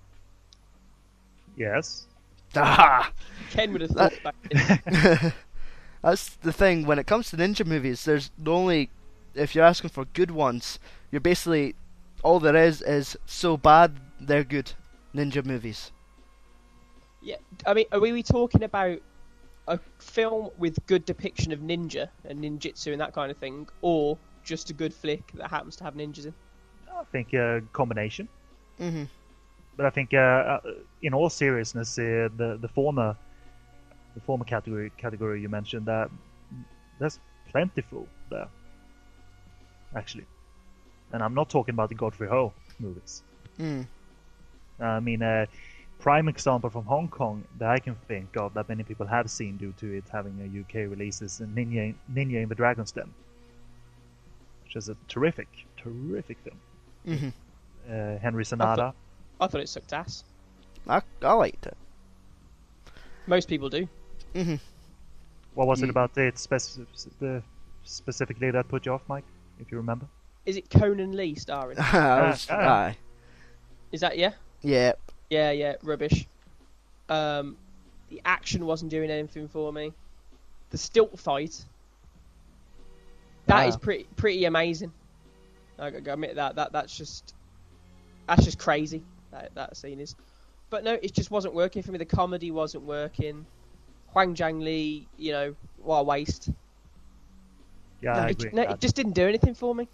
Yes. Ah! Ken would have That- thought back then. That's the thing. When it comes to ninja movies, there's only, if you're asking for good ones, you're basically, all there is is so bad they're good ninja movies. Yeah, I mean, are we talking about a film with good depiction of ninja and ninjutsu and that kind of thing, or just a good flick that happens to have ninjas in? I think a combination. Mm-hmm. But I think, uh, uh, in all seriousness, uh, the the former, the former category category you mentioned, that there's plentiful there, actually. And I'm not talking about the Godfrey Ho movies. Mm. I mean, uh, prime example from Hong Kong that I can think of that many people have seen due to it having a U K release is Ninja Ninja in the Dragon's Den, which is a terrific, terrific film. Mm-hmm. Uh, Henry Sonata. I thought it sucked ass. I, I liked it. Most people do. Mm-hmm. What was it Ye- about it spec- the, specifically that put you off, Mike? If you remember. Is it Conan Lee starring? I was, ah. aye. Is that yeah? Yeah. Yeah, yeah, rubbish. Um, the action wasn't doing anything for me. The stilt fight. That is Ah. pretty pretty amazing. I gotta admit that that that's just that's just crazy. That that scene is. But no, it just wasn't working for me. The comedy wasn't working. Huang Zhang Li, you know, what a waste. Yeah, no, I it, agree. no, That- it just didn't do anything for me.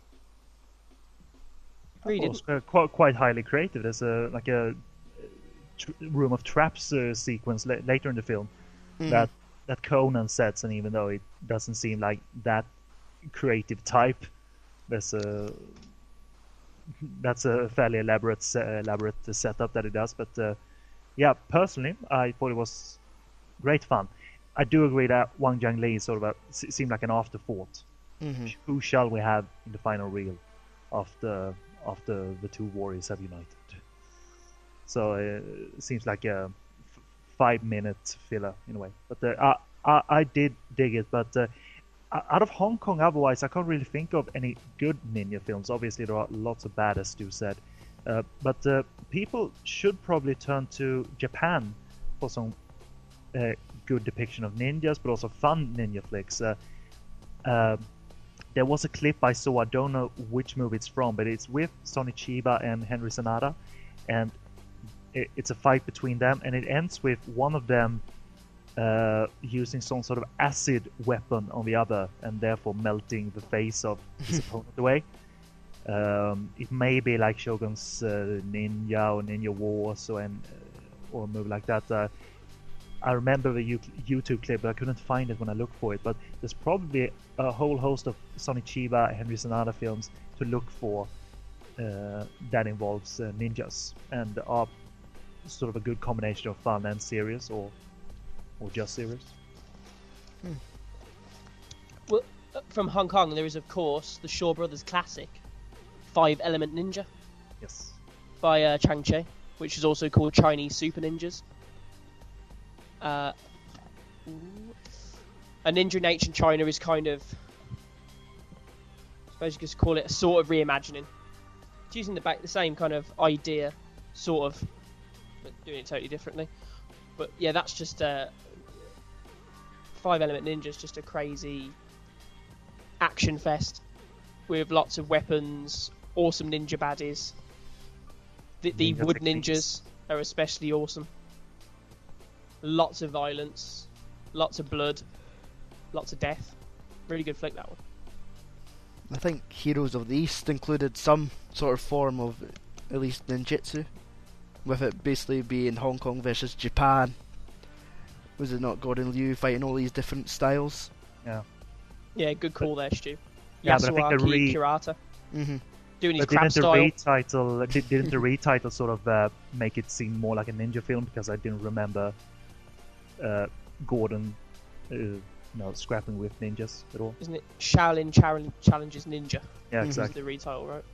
It Really was didn't. uh, quite, quite highly creative. There's a like a tr- room of traps uh, sequence la- later in the film Mhm. that that Conan sets, and even though it doesn't seem like that creative type, there's a that's a fairly elaborate se- elaborate setup that it does. But uh, yeah, personally, I thought it was great fun. I do agree that Wang Jiangli sort of a, se- seemed like an afterthought. Mhm. Who shall we have in the final reel after after the two warriors have united? So uh, it seems like a f- five minute filler in a way. But uh, I, I I did dig it. But uh, o- out of Hong Kong, otherwise, I can't really think of any good ninja films. Obviously, there are lots of bad, as Stu said. Uh, but uh, people should probably turn to Japan for some uh, good depiction of ninjas, but also fun ninja flicks. Uh, uh, there was a clip I saw, I don't know which movie it's from, but it's with Sonny Chiba and Henry Sonata, and it, it's a fight between them, and it ends with one of them uh, using some sort of acid weapon on the other, and therefore melting the face of his opponent away. Um, it may be like Shogun's uh, Ninja or Ninja Wars or, an, uh, or a movie like that. Uh, I remember the U- YouTube clip, but I couldn't find it when I looked for it. But there's probably a whole host of Sonny Chiba, Henry Sonata films to look for uh, that involves uh, ninjas, and are sort of a good combination of fun and serious, or or just serious. Well, uh, from Hong Kong, there is of course the Shaw Brothers classic, Five Element Ninja Yes. by uh, Chang Che, which is also called Chinese Super Ninjas. Uh, a ninja in ancient China is kind of, I suppose you could call it a sort of reimagining. It's using the back the same kind of idea, sort of, but doing it totally differently. But yeah, that's just uh, Five Element Ninja is just a crazy action fest with lots of weapons, awesome ninja baddies. The, the Ninja wood techniques. ninjas are especially awesome. Lots of violence, lots of blood, lots of death. Really good flick, that one. I think Heroes of the East included some sort of form of at least ninjutsu, with it basically being Hong Kong versus Japan. Was it not Gordon Liu fighting all these different styles? Yeah. Yeah, good call there, Stu. Yeah, but I think the Yasuaki re- Kirata Mm-hmm. doing his But crab didn't the style. retitle did, didn't the retitle sort of uh, make it seem more like a ninja film, because I didn't remember uh, Gordon uh, you know, scrapping with ninjas at all. Isn't it Shaolin Challenge- Challenges Ninja? Yeah, Mhm. Is exactly. the retitle, right?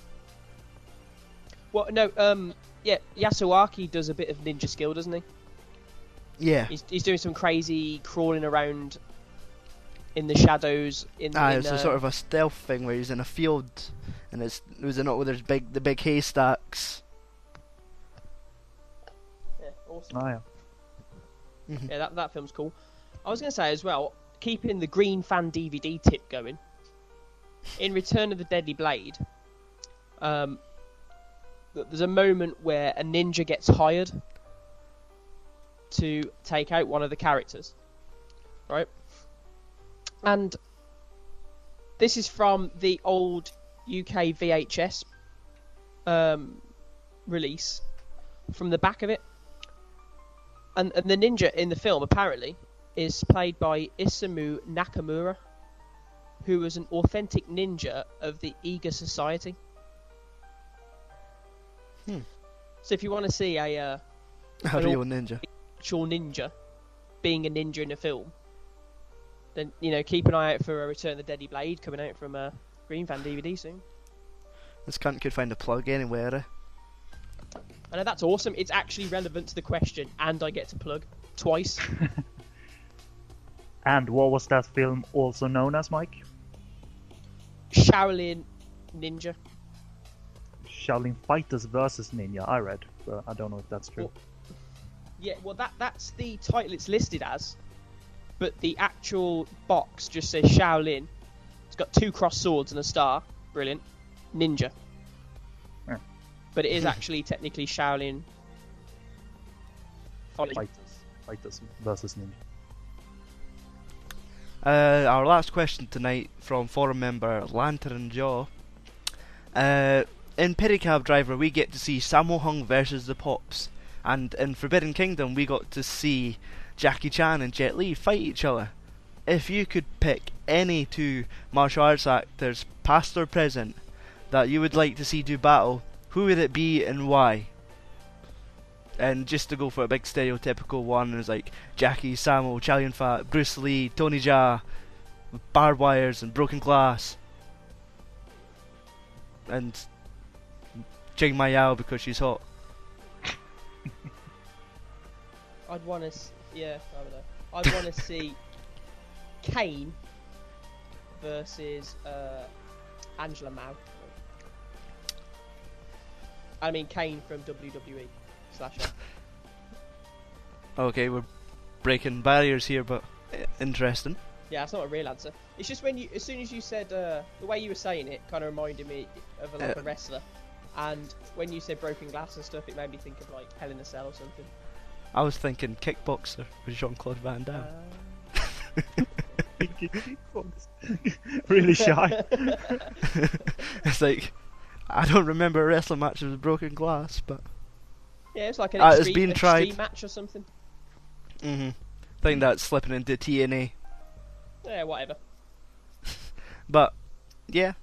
Well, no, um, yeah, Yasuaki does a bit of ninja skill, doesn't he? Yeah. He's, he's doing some crazy crawling around in the shadows. In, Ah, in it's uh, a sort of a stealth thing where he's in a field, and it's was it not where there's big the big haystacks. yeah, awesome. Oh, yeah. Mm-hmm. Yeah, that that film's cool. I was going to say as well, keeping the Green Fan D V D tip going. In Return of the Deadly Blade, um, th- there's a moment where a ninja gets hired to take out one of the characters, right? And this is from the old U K V H S um, release. From the back of it, and, and the ninja in the film apparently is played by Isamu Nakamura, who was an authentic ninja of the Iga Society. Hmm. So if you want to see a uh, A An real ninja. actual ninja being a ninja in a film, then you know keep an eye out for a Return of the Deadly Blade coming out from a Green Fan D V D soon. This cunt could find a plug anywhere. Eh? I know that's awesome. It's actually relevant to the question, and I get to plug twice. And what was that film also known as, Mike? Shaolin Ninja. Shaolin Fighters versus Ninja, I read, but I don't know if that's true. Well, Yeah, well, that that's the title it's listed as, but the actual box just says Shaolin. It's got two crossed swords and a star. Brilliant. Ninja. Yeah. But it is actually technically Shaolin. Folly. Fighters, Fighters versus Ninja. Uh, our last question tonight from forum member Lantern Jaw. Uh, in Pedicab Driver, we get to see Sammo Hung versus the Pops, and in Forbidden Kingdom, we got to see Jackie Chan and Jet Li fight each other. If you could pick any two martial arts actors, past or present, that you would like to see do battle, who would it be and why? And just to go for a big stereotypical one, there's like Jackie, Sammo, Chow Yun Fat, Bruce Lee, Tony Jaa, barbed wires and broken glass, and Jing Ma Yao because she's hot. I'd want to. Yeah, I don't know. I'd want to see Kane versus uh, Angela Mao. I mean Kane from W W E slash. Okay, we're breaking barriers here, but uh, interesting. Yeah, that's not a real answer. It's just when you, as soon as you said uh, the way you were saying it, kind of reminded me of a, like Uh, a wrestler. And when you said broken glass and stuff, it made me think of like Hell in a Cell or something. I was thinking kickboxer with Jean-Claude Van Damme. Uh, Really shy. It's like, I don't remember a wrestling match with broken glass, but yeah, it's like an Uh, it's extreme, been extreme tried. match or something. mm-hmm. I think that's slipping into T N A. Yeah, whatever. But yeah,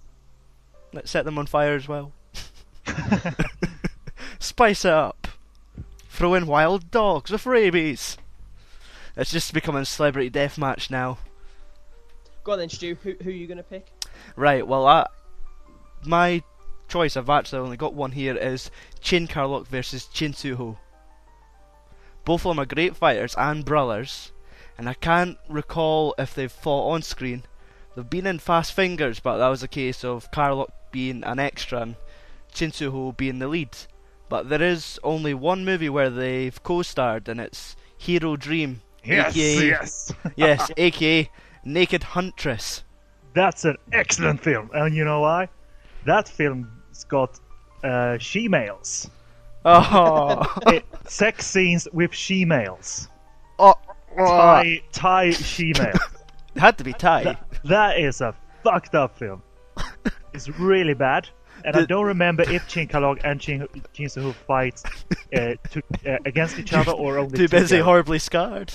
let's set them on fire as well. Spice it up. throw in wild dogs with rabies. It's just becoming a celebrity deathmatch now. Go on then, Stu. Who who are you gonna pick? Right, well, I, my choice, I've actually only got one here, is Chin Karlok versus Chin Suho. Both of them are great fighters and brothers, and I can't recall if they've fought on screen. They've been in Fast Fingers, but that was a case of Karlok being an extra and Chin Suho being the lead. But there is only one movie where they've co-starred, and it's Hero Dream. Yes, aka, yes. yes, aka Naked Huntress. That's an excellent film, and you know why? That film's got uh, she-males. Oh, It- sex scenes with she-males. oh, oh. Thai, Thai she-males. It had to be Thai. That, that is a fucked up film. It's really bad, and I The- don't remember if Chin Karlok and Chin, Chin Suho fight uh, to, uh, against each other or only Too busy together. horribly scarred.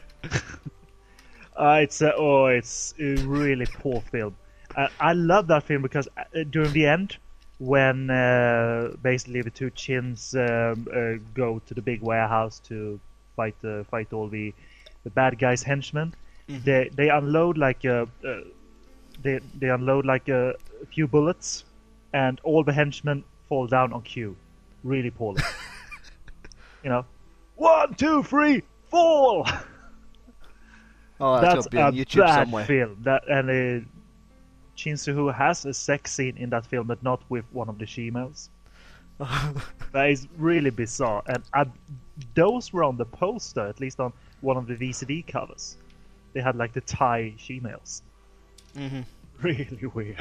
Uh, it's uh, oh, it's a really poor film. Uh, I love that film because uh, during the end, when uh, basically the two chins um, uh, go to the big warehouse to fight uh, fight all the the bad guys' henchmen, Mhm. they they unload like a uh, they they unload like a, a few bullets, and all the henchmen fall down on cue, really poorly. You know, one, two, three, fall. Oh, that's, That's got to be a on YouTube bad somewhere. film. That and uh, Chin Suho has a sex scene in that film, but not with one of the she-males. That is really bizarre. And I, those were on the poster, at least on one of the V C D covers. They had like the Thai she-males. hmm Really weird.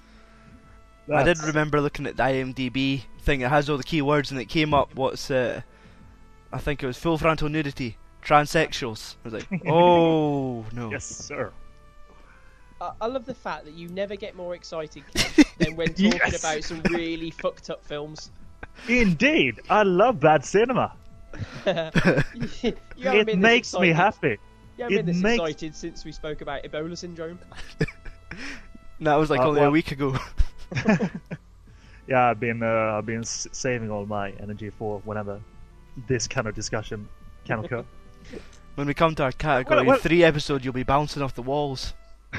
I did That's- remember looking at the IMDb thing. It has all the keywords, and it came up. What's uh, I think it was full frontal nudity, transsexuals. I was like, oh no. Yes, sir. I, I love the fact that you never get more excited Ken, than when talking Yes. about some really fucked up films. Indeed, I love bad cinema. you haven't It been this makes me excited- happy. You haven't been it this makes- excited since we spoke about Ebola syndrome. That was like Uh, only well- a week ago. Yeah, I've been uh, I've been s- saving all my energy for whenever this kind of discussion can occur. When we come to our category Well, well- three episode, you'll be bouncing off the walls.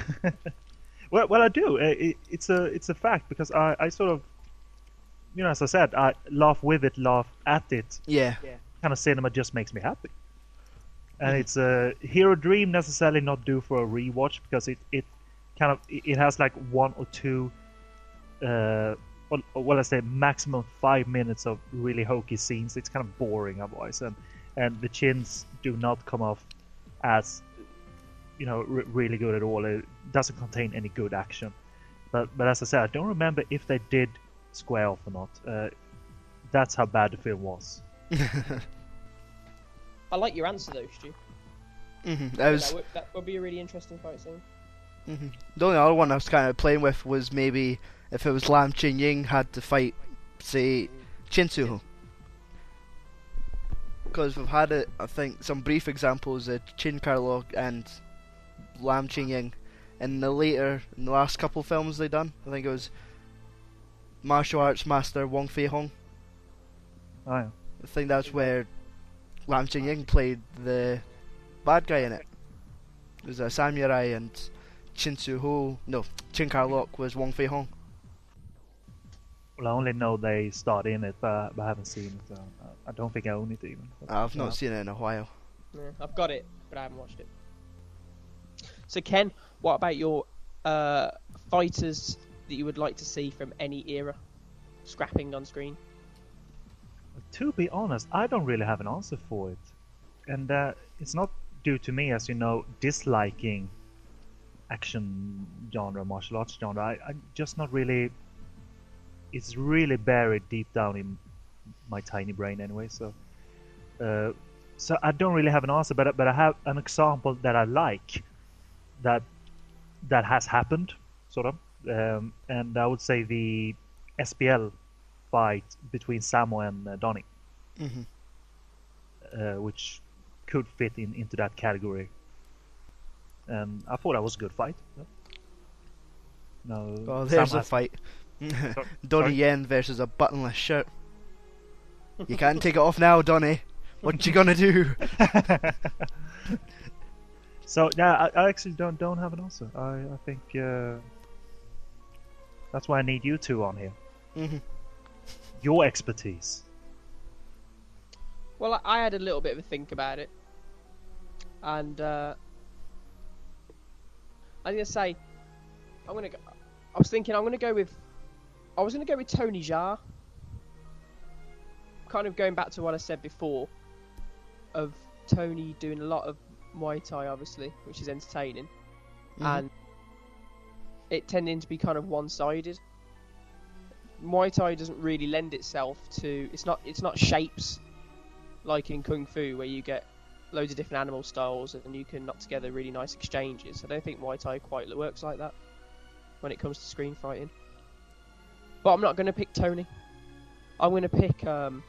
Well, well, I do. Uh, It, it's a it's a fact because I, I sort of, you know, as I said, I laugh with it, laugh at it. Yeah. Kind of cinema just makes me happy. And it's a Hero Dream necessarily not due for a rewatch because it, it kind of it it has like one or two, uh, well, well, I say maximum five minutes of really hokey scenes. It's kind of boring otherwise, and and the chins do not come off as, you know, r- really good at all. It doesn't contain any good action. But but as I said, I don't remember if they did square off or not. Uh, that's how bad the film was. I like your answer though, Stu. hmm That was That would, that would be a really interesting fight scene. hmm the only other one I was kind of playing with was maybe if it was Lam Chin Ying had to fight, say, Chin Suho. Because we've had it, I think, some brief examples of Chin Karlok and Lam Chin Ying in the later, in the last couple films they done. I think it was Martial Arts Master Wong Fei Hong. Oh, yeah. I think that's where Lam Chin Ying played the bad guy in it. It was a samurai, and Chin Suho, no, Chin Karlok was Wong Fei Hong. Well, I only know they starred in it, but, but I haven't seen it. So I don't think I own it even. But, I've not yeah. seen it in a while. Yeah, I've got it, but I haven't watched it. So Ken, what about your uh, fighters that you would like to see from any era scrapping on screen? To be honest, I don't really have an answer for it, and uh, it's not due to me, as you know, disliking action genre, martial arts genre. I, I'm just not really. It's really buried deep down in my tiny brain, anyway. So, uh, so I don't really have an answer, but but I have an example that I like, that that has happened, sort of, um, and I would say the S P L fight between Samo and uh, Donnie, hmm uh, which could fit in into that category. And I thought that was a good fight. No, Oh, there's Samo a has- fight. Sorry? Donnie Yen versus a buttonless shirt. You can't take it off now, Donnie. What you gonna do? So yeah, I, I actually don't don't have an answer. I I think uh, that's why I need you two on here. Mhm. Your expertise. Well, I I had a little bit of a think about it, and uh, I'm gonna say I'm gonna. Go, I was thinking I'm gonna go with. I was gonna go with Tony Jaa. Kind of going back to what I said before, of Tony doing a lot of Muay Thai, obviously, which is entertaining, Mhm. and it tending to be kind of one-sided. Muay Thai doesn't really lend itself to. It's not. It's not shapes like in Kung Fu where you get loads of different animal styles and you can knock together really nice exchanges. I don't think Muay Thai quite works like that when it comes to screen fighting. But I'm not going to pick Tony. I'm going to pick um,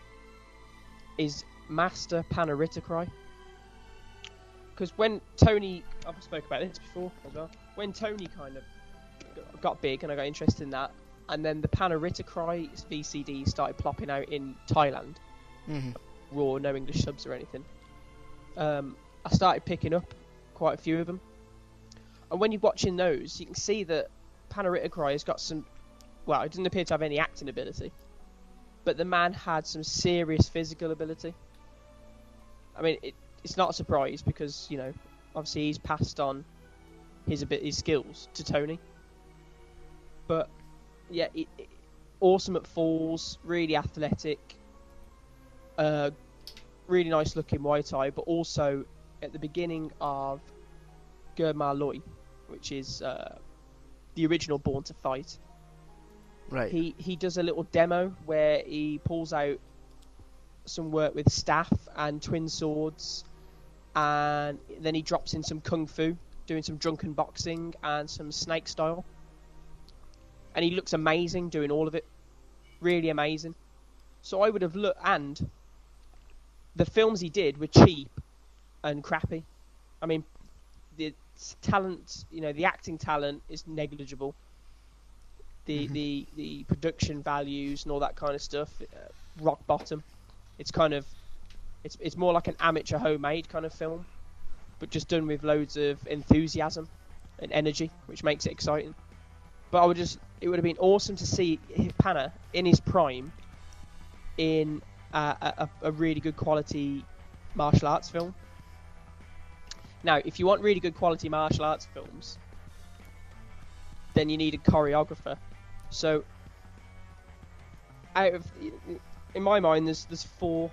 is Master Panaritacry. Because when Tony, I've spoke about this before as well. When Tony kind of got big and I got interested in that, and then the Panaritacry V C D started plopping out in Thailand, Mhm. raw, no English subs or anything. Um, I started picking up quite a few of them, and when you're watching those, you can see that Panaritacry has got some. Well, it doesn't appear to have any acting ability, but the man had some serious physical ability. I mean, it, it's not a surprise because you know, obviously he's passed on his a bit his skills to Tony. But yeah, it, it, awesome at falls, really athletic, uh, really nice looking Muay Thai, but also at the beginning of Gurma Loy, which is uh, the original Born to Fight. Right. He he does a little demo where he pulls out some work with staff and twin swords, and then he drops in some kung fu, doing some drunken boxing and some snake style. And he looks amazing doing all of it, really amazing. So I would have looked, and the films he did were cheap and crappy. I mean, the talent, you know, the acting talent is negligible. The, Mhm. the the production values and all that kind of stuff, uh, rock bottom. It's kind of, it's it's more like an amateur homemade kind of film, but just done with loads of enthusiasm and energy, which makes it exciting. But I would just, it would have been awesome to see Pana in his prime in uh, a, a really good quality martial arts film. Now, if you want really good quality martial arts films, then you need a choreographer. So, out of, in my mind, there's there's four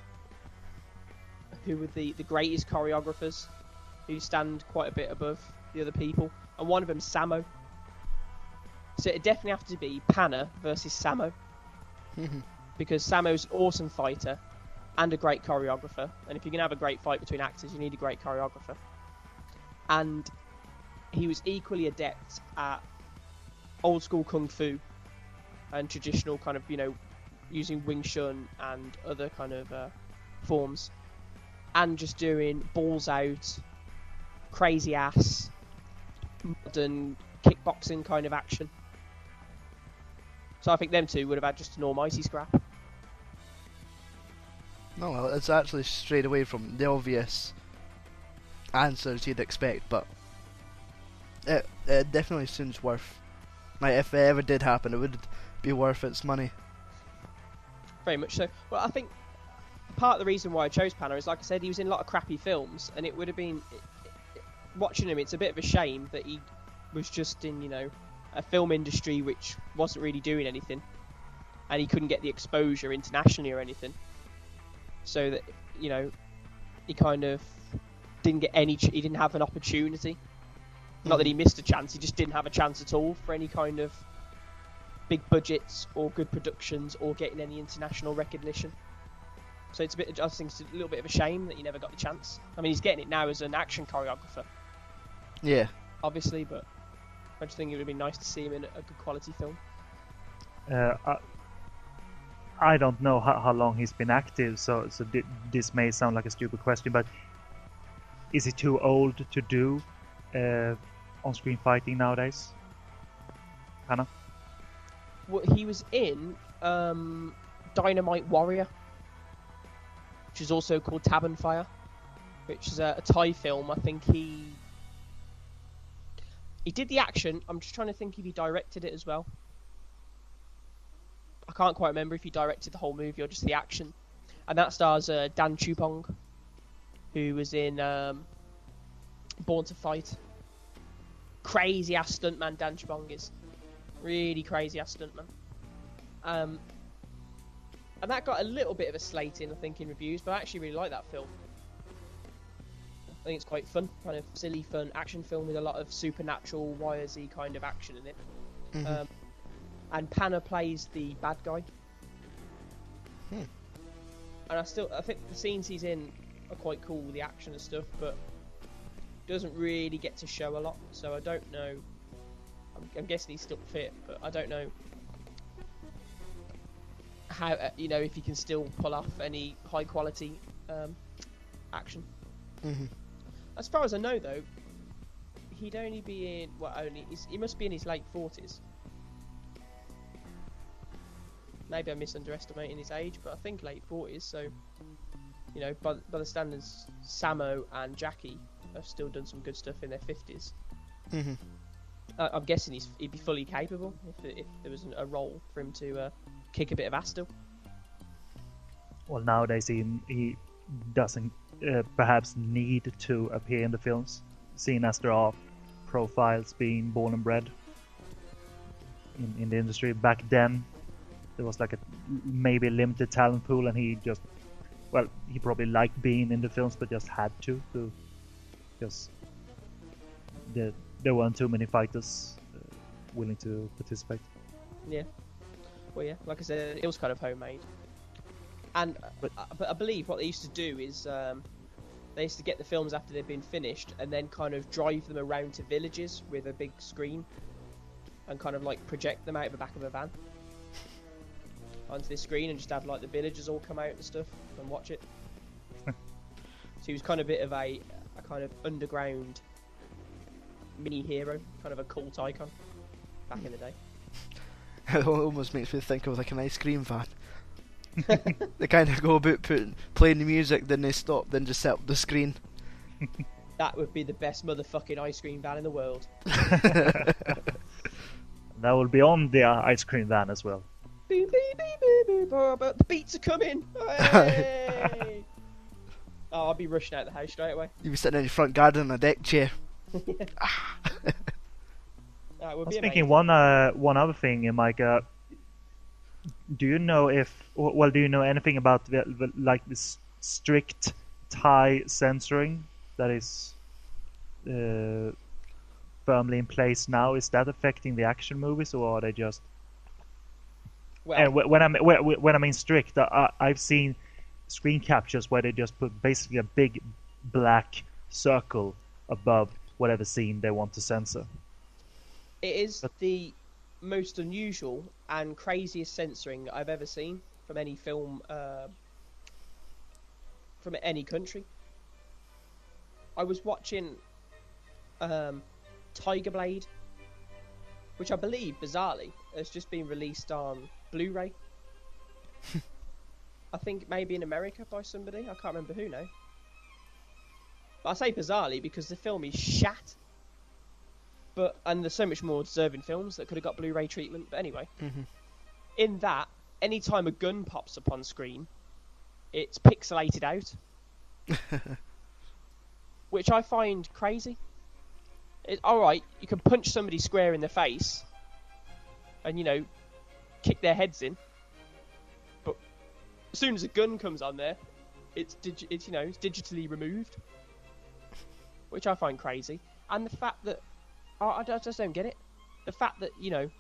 who are the, the greatest choreographers, who stand quite a bit above the other people, and one of them's Samo. So it definitely have to be Pana versus Samo, Mhm. because Samo's an awesome fighter and a great choreographer, and if you're gonna have a great fight between actors, you need a great choreographer. And he was equally adept at old school kung fu and traditional kind of, you know, using Wing Chun and other kind of uh, forms, and just doing balls out, crazy ass, modern kickboxing kind of action. So I think them two would have had just an almighty scrap. No, well, it's actually strayed away from the obvious answers you'd expect, but it it definitely seems worth. Like, if it ever did happen, it would be worth its money. Very much so. Well, I think part of the reason why I chose Pana is, like I said, he was in a lot of crappy films, and it would have been it, it, watching him. It's a bit of a shame that he was just in, you know, a film industry which wasn't really doing anything, and he couldn't get the exposure internationally or anything. So that, you know, he kind of didn't get any. Ch- he didn't have an opportunity. Not that he missed a chance. He just didn't have a chance at all for any kind of big budgets or good productions or getting any international recognition. So it's a bit. I just think it's a little bit of a shame that he never got the chance. I mean, he's getting it now as an action choreographer, Yeah. obviously, but I just think it would have been nice to see him in a good quality film. Uh, I, I don't know how, how long he's been active, so so thi- this may sound like a stupid question, but is he too old to do uh, on-screen fighting nowadays? Hannah? Well, he was in um, Dynamite Warrior. which is also called Tabern Fire, which is a, a Thai film. I think he he did the action. I'm just trying to think if he directed it as well. I can't quite remember if he directed the whole movie or just the action. And that stars uh, Dan Chupong, who was in um, Born to Fight. Crazy ass stuntman Dan Chupong is. Really crazy ass stuntman. Um, and that got a little bit of a slating, I think, in reviews, but I actually really like that film. I think it's quite fun, kind of silly, fun action film with a lot of supernatural, wire-y kind of action in it. Mm-hmm. Um, and Panna plays the bad guy. Hmm. And I still, I think the scenes he's in are quite cool, the action and stuff, but doesn't really get to show a lot. So I don't know. I'm, I'm guessing he's still fit, but I don't know how, uh, you know, if he can still pull off any high quality um, action. Mm-hmm. As far as I know, though, he'd only be in, well, only he's, he must be in his late forties. Maybe I'm misunderestimating his age, but I think late forties. So, you know, by, by the standards, Samo and Jackie have still done some good stuff in their fifties. Mm-hmm. Uh, I'm guessing he's, he'd be fully capable if, if there was a role for him to uh, kick a bit of ass still. Well, nowadays he, he doesn't uh, perhaps need to appear in the films, seeing as there are profiles being born and bred in, in the industry. Back then, there was like a maybe a limited talent pool, and he just, well, he probably liked being in the films, but just had to, to because the, there weren't too many fighters uh, willing to participate. Yeah. Well, yeah, like I said, it was kind of homemade. And But- uh, but I believe what they used to do is um, they used to get the films after they'd been finished and then kind of drive them around to villages with a big screen and kind of like project them out of the back of a van onto this screen and just have like the villagers all come out and stuff and watch it. So he was kind of a bit of a, a kind of underground mini hero, kind of a cult icon back in the day. It almost makes me think of like an ice cream van. They kind of go about putting, playing the music, then they stop, then just set up the screen. That would be the best motherfucking ice cream van in the world. That will be on the uh, ice cream van as well. Beep, beep, beep, beep, beep, oh, but the beats are coming. Hey! Oh, I'll be rushing out the house straight away. You'd be sitting in your front garden on a deck chair. That would I was be thinking amazing. one uh, one other thing, Mike. Uh, do you know if well, do you know anything about the, the, like this strict Thai censoring that is uh, firmly in place now? Is that affecting the action movies, or are they just? Well, And wh- when I when, when I mean strict, uh, I've seen screen captures where they just put basically a big black circle above whatever scene they want to censor. it is the most unusual and craziest censoring I've ever seen from any film uh, from any country. I was watching um, Tiger Blade, which I believe, bizarrely, has just been released on Blu-ray. I think maybe in America by somebody. I can't remember who now. But I say bizarrely because the film is shat. But and there's so much more deserving films that could have got Blu-ray treatment. But anyway, Mm-hmm. in that, anytime a gun pops up on screen, it's pixelated out, which I find crazy. It, all right, you can punch somebody square in the face, and you know, kick their heads in. But as soon as a gun comes on there, it's digi- it's you know it's digitally removed, which I find crazy. And the fact that I, I just don't get it. The fact that you know.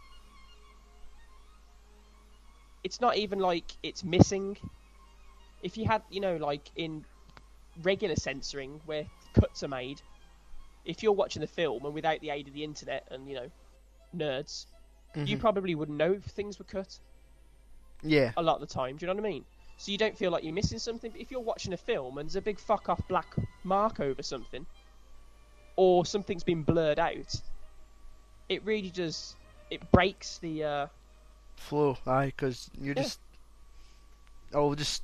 It's not even like it's missing. If you had, you know, like in regular censoring where cuts are made, if you're watching the film and without the aid of the internet and, you know, nerds, you Mhm. probably wouldn't know if things were cut Yeah. a lot of the time. Do you know what I mean? So you don't feel like you're missing something. But if you're watching a film and there's a big fuck off black mark over something, or something's been blurred out, it really does. It breaks the. Uh, Flow, aye, because you're Yeah. just. Oh, just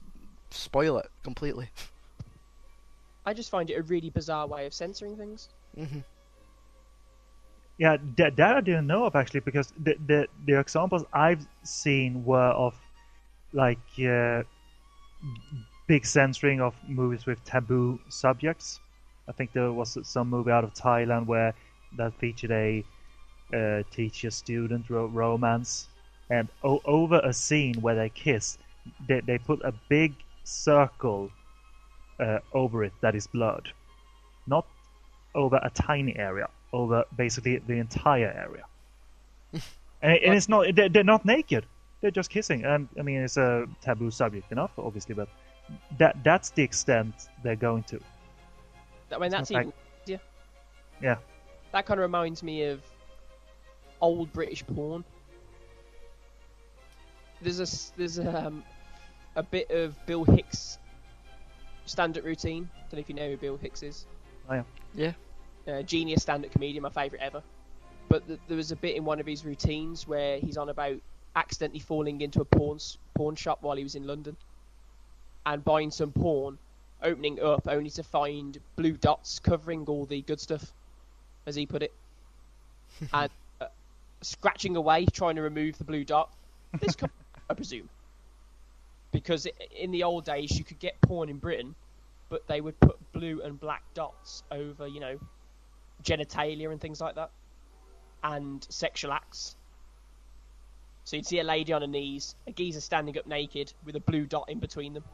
spoil it completely. I just find it a really bizarre way of censoring things. Hmm. Yeah, that, that I didn't know of actually, because the the, the examples I've seen were of like uh, big censoring of movies with taboo subjects. I think there was some movie out of Thailand where that featured a uh, teacher-student ro- romance, and o- over a scene where they kiss, they, they put a big circle uh, over it that is blurred, not over a tiny area, over basically the entire area. and, and it's not they're, they're not naked; they're just kissing. And I mean, it's a taboo subject enough, obviously, but that that's the extent they're going to. I mean, that's not even easier. Yeah. That kind of reminds me of old British porn. There's a s- there's a, um, a bit of Bill Hicks stand-up routine. Don't know if you know who Bill Hicks is. Oh, yeah. Yeah. Uh, genius stand-up comedian, my favourite ever. But th- there was a bit in one of his routines where he's on about accidentally falling into a porn s- pawn shop while he was in London and buying some porn, opening up only to find blue dots covering all the good stuff, as he put it, and uh, scratching away trying to remove the blue dot. This com- I presume, because i in the old days you could get porn in Britain, but they would put blue and black dots over, you know, genitalia and things like that, and sexual acts. So you'd see a lady on her knees, a geezer standing up naked with a blue dot in between them.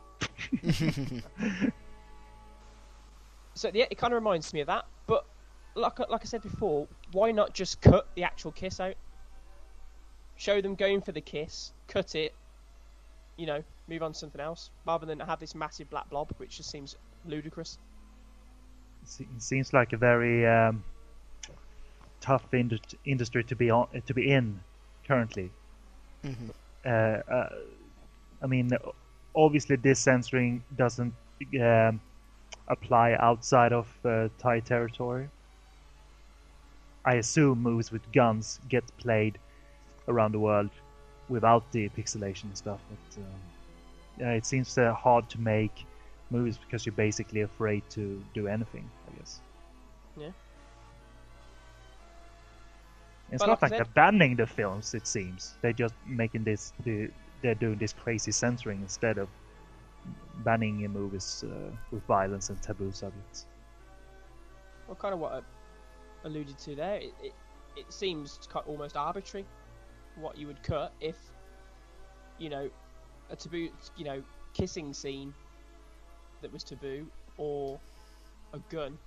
So yeah, it kind of reminds me of that. But like like I said before, why not just cut the actual kiss out? Show them going for the kiss, cut it, you know, move on to something else, rather than have this massive black blob, which just seems ludicrous. It seems like a very um, tough ind- industry to be on, to be in currently. Hmm. Uh, uh, I mean, obviously this censoring doesn't um, apply outside of uh, Thai territory. I assume movies with guns get played around the world without the pixelation and stuff. But um, yeah, it seems uh, hard to make movies because you're basically afraid to do anything, I guess. Yeah. It's But not like like I they're said- banning the films, it seems. They're just making this, the, they're doing this crazy censoring instead of banning uh, movies uh, with violence and taboo subjects. Well, kind of what I alluded to there. It it, it seems ki- almost arbitrary what you would cut if, you know, a taboo, you know, kissing scene that was taboo, or a gun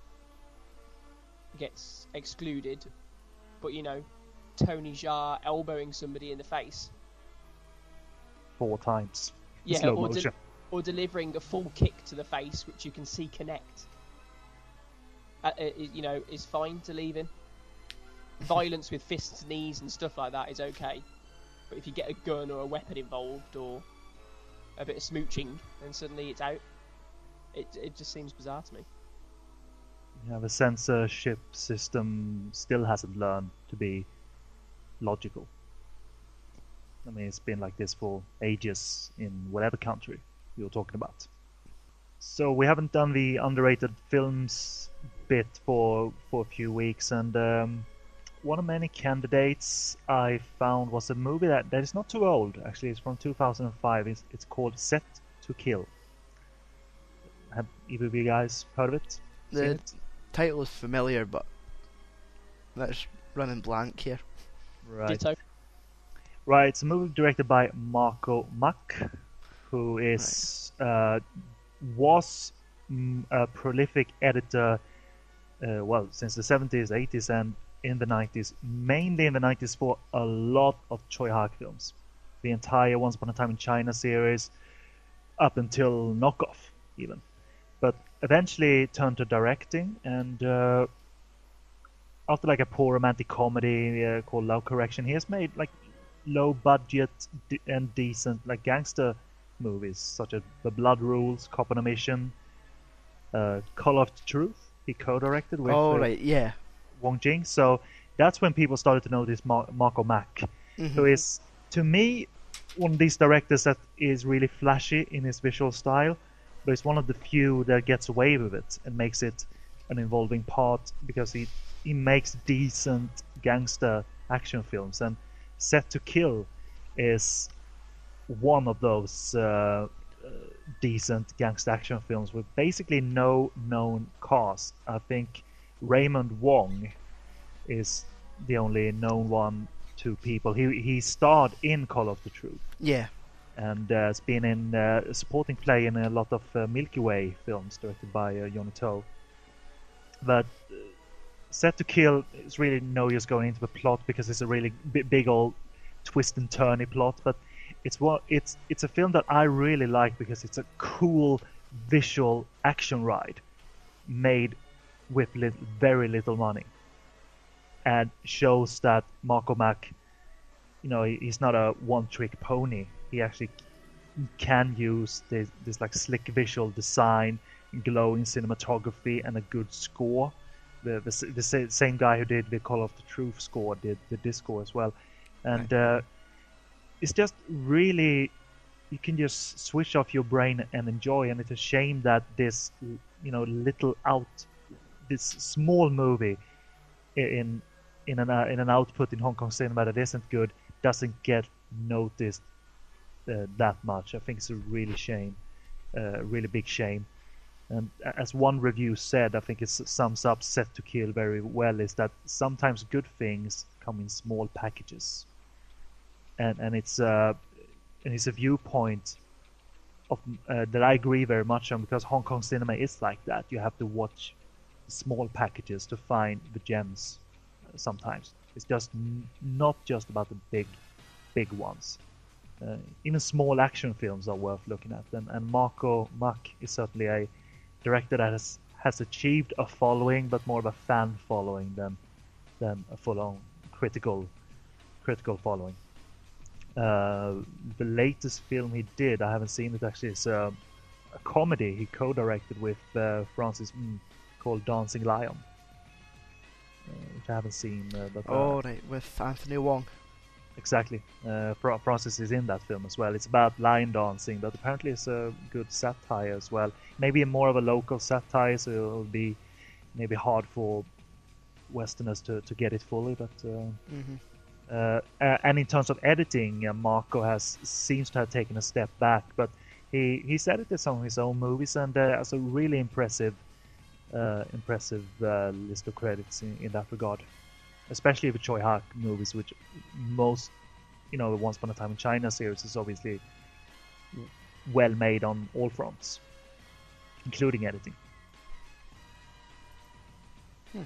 gets excluded, but you know, Tony Jaa elbowing somebody in the face, Four times. in yeah, slow or, de- motion. or delivering a full kick to the face, which you can see connect, uh, uh, you know, is fine to leave in. Violence with fists, knees, and stuff like that is okay, but if you get a gun or a weapon involved, or a bit of smooching, then suddenly it's out. It it just seems bizarre to me. Yeah, the censorship system still hasn't learned to be logical. I mean, it's been like this for ages in whatever country you're talking about. So we haven't done the underrated films bit for for a few weeks, and um, one of many candidates I found was a movie that, that is not too old. Actually, it's from two thousand five. It's, it's called Set to Kill. Have either of you guys heard of it? Seen The it? title is familiar, but that's running blank here. Right. Ditto. Right, it's a movie directed by Marco Mack, who is uh, was mm, a prolific editor, uh, well, since the seventies, eighties, and in the nineties, mainly in the nineties for a lot of Choi Hark films. The entire Once Upon a Time in China series, up until Knockoff, even. But eventually turned to directing, and uh, after like a poor romantic comedy uh, called Love Correction, he has made like low budget d- and decent like gangster movies such as The Blood Rules, Cop on a Mission, uh, Call of Truth. He co-directed with Oh uh, right, yeah. Wong Jing. So that's when people started to notice Mar- Marco Mack, Mhm. who is, to me, one of these directors that is really flashy in his visual style, but it's one of the few that gets away with it and makes it an involving part because he he makes decent gangster action films, and Set to Kill is one of those uh, uh, decent gangster action films with basically no known cast. I think Raymond Wong is the only known one to people. He he starred in Call of the Truth. Yeah. And uh, has been in uh, a supporting play in a lot of uh, Milky Way films directed by uh, Johnny To. But uh, Set to Kill is really no use going into the plot because it's a really b- big old twist and turny plot. But it's what it's it's a film that I really like because it's a cool visual action ride made with li- very little money, and shows that Marco Mack, you know, he, he's not a one-trick pony. He actually can use this, this like slick visual design, glowing cinematography, and a good score. The, the the same guy who did the Call of the Truth score did the this score as well, and uh, it's just really, you can just switch off your brain and enjoy. And it's a shame that this, you know, little out, this small movie in in an uh, in an output in Hong Kong cinema that isn't good doesn't get noticed uh, that much. I think it's a really shame, uh, really big shame. And as one review said, I think it sums up Set to Kill very well, is that sometimes good things come in small packages, and and it's uh, and it's a viewpoint of uh, that I agree very much on, because Hong Kong cinema is like that. You have to watch small packages to find the gems. Sometimes it's just n- not just about the big, big ones. Uh, even small action films are worth looking at, and, and Marco Mack is certainly a director that has, has achieved a following, but more of a fan following than than a full-on critical critical following. Uh, the latest film he did, I haven't seen it actually, is a, a comedy he co-directed with uh, Francis mm, called Dancing Lion. Uh, which I haven't seen. Uh, but, uh, Oh, right, with Anthony Wong. Exactly. Uh, Fra- Francis is in that film as well. It's about lion dancing, but apparently it's a good satire as well. Maybe more of a local satire, so it'll be maybe hard for Westerners to, to get it fully. But uh, Mm-hmm. uh, uh, and in terms of editing, uh, Marco has seems to have taken a step back, but he he's edited some of his own movies and uh, has a really impressive. Uh, impressive uh, list of credits in, in that regard, especially the Choi Hak movies, which most, you know, the Once Upon a Time in China series is obviously well made on all fronts, including editing. Hmm.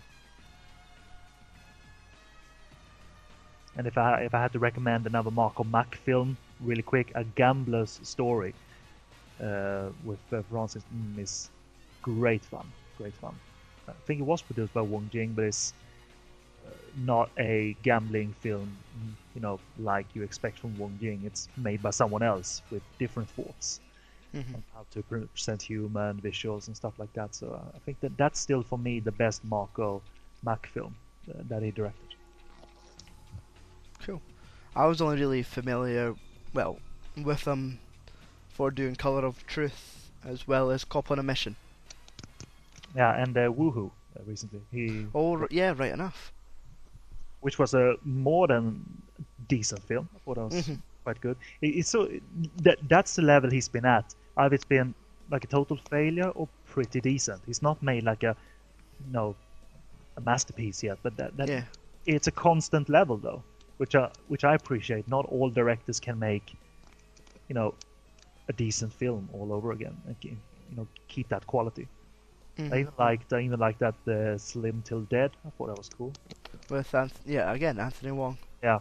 And if I if I had to recommend another Marco Mack film, really quick, A Gambler's Story uh, with uh, Francis mm, is great fun. Great fun. I think it was produced by Wong Jing, but it's uh, not a gambling film, you know, like you expect from Wong Jing. It's made by someone else with different thoughts Mm-hmm. on how to pre- present humor and visuals and stuff like that. So uh, I think that that's still for me the best Marco Mack film uh, that he directed. Cool. I was only really familiar, well, with them for doing Colour of Truth as well as Cop on a Mission. Yeah, and uh, Woohoo uh, recently. He, Oh, r- yeah, right enough. which was a more than decent film. I thought it was Mhm. quite good. It, it's so that that's the level he's been at. Either it's been like a total failure or pretty decent. He's not made like a, you know, a masterpiece yet, but that, that Yeah. it's a constant level though, which I which I appreciate. Not all directors can make, you know, a decent film all over again and ke- you know keep that quality. Mhm. I even liked I even liked that uh, Slim Till Dead. I thought that was cool. With Anth- yeah, again, Anthony Wong. Yeah.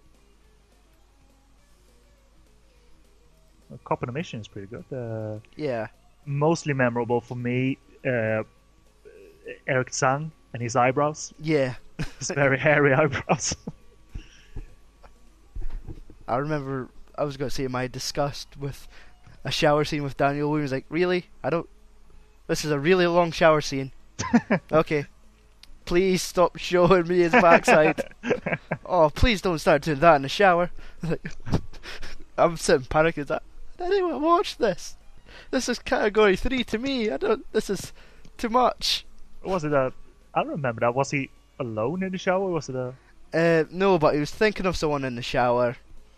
Uh, Cop on a Mission is pretty good. Uh, Yeah. mostly memorable for me, uh, Eric Tsang and his eyebrows. Yeah. His very hairy eyebrows. I remember I was going to say my disgust with a shower scene with Daniel Wu. He was like, really? I don't... This is a really long shower scene. Okay. Please stop showing me his backside. Oh, please don't start doing that in the shower. Like, I'm sitting panicking. That I didn't want to watch this. This is category three to me. I don't. This is too much. Was it a? I don't remember that. Was he alone in the shower? Was it a? Uh, no, but he was thinking of someone in the shower.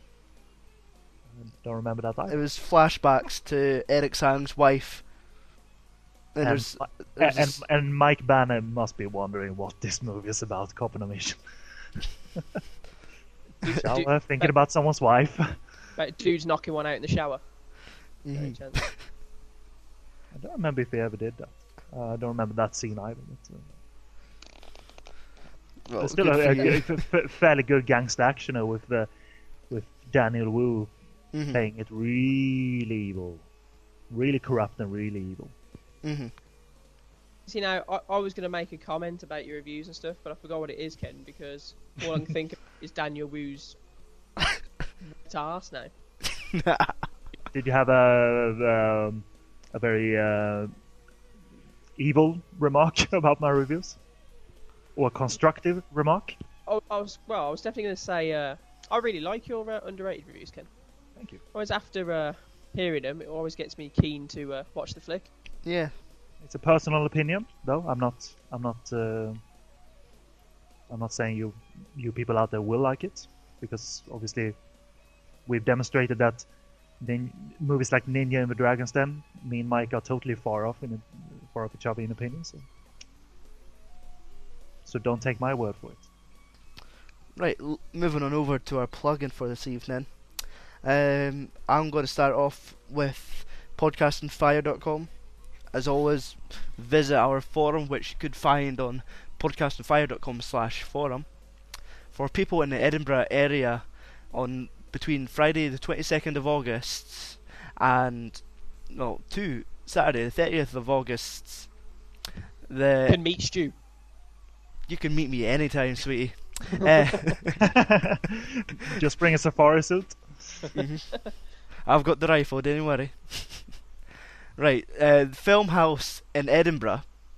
I don't remember that either. It was flashbacks to Eric Sang's wife. And, And, there's, Mi- there's and, this- and Mike Banner must be wondering what this movie is about. Copenhagen. Shower, thinking about someone's wife. Like, dude's knocking one out in the shower. Mhm. Any chance? I don't remember if they ever did that. Uh, I don't remember that scene either. But, uh, Well, it's still good a, for a, you. a f- fairly good gangster action uh, with the with Daniel Wu Mhm. playing it really evil, really corrupt and really evil. Mhm. See, now, I, I was going to make a comment about your reviews and stuff, but I forgot what it is, Ken, because all I can think of is Daniel Wu's arse now. Did you have a um, a very uh, evil remark about my reviews, or a constructive remark? Oh, I was well. I was definitely going to say uh, I really like your uh, underrated reviews, Ken. Thank you. Always after uh, hearing them, it always gets me keen to uh, watch the flick. Yeah. It's a personal opinion, though. I'm not. I'm not. Uh, I'm not saying you, you people out there will like it, because obviously, we've demonstrated that nin- movies like Ninja and the Dragon's Den, me and Mike are totally far off in far off each other in opinion. So, so don't take my word for it. Right, l- moving on over to our plug-in for this evening. Um, I'm going to start off with podcasting fire dot com. As always, visit our forum, which you could find on podcasting fire dot com slash forum. For people in the Edinburgh area, on between Friday the twenty-second of August and no, to Saturday the thirtieth of August, the Can meet Stu. you can meet me anytime, sweetie. uh, Just bring a safari suit. Mhm. I've got the rifle, don't worry. Right, uh, the Film House in Edinburgh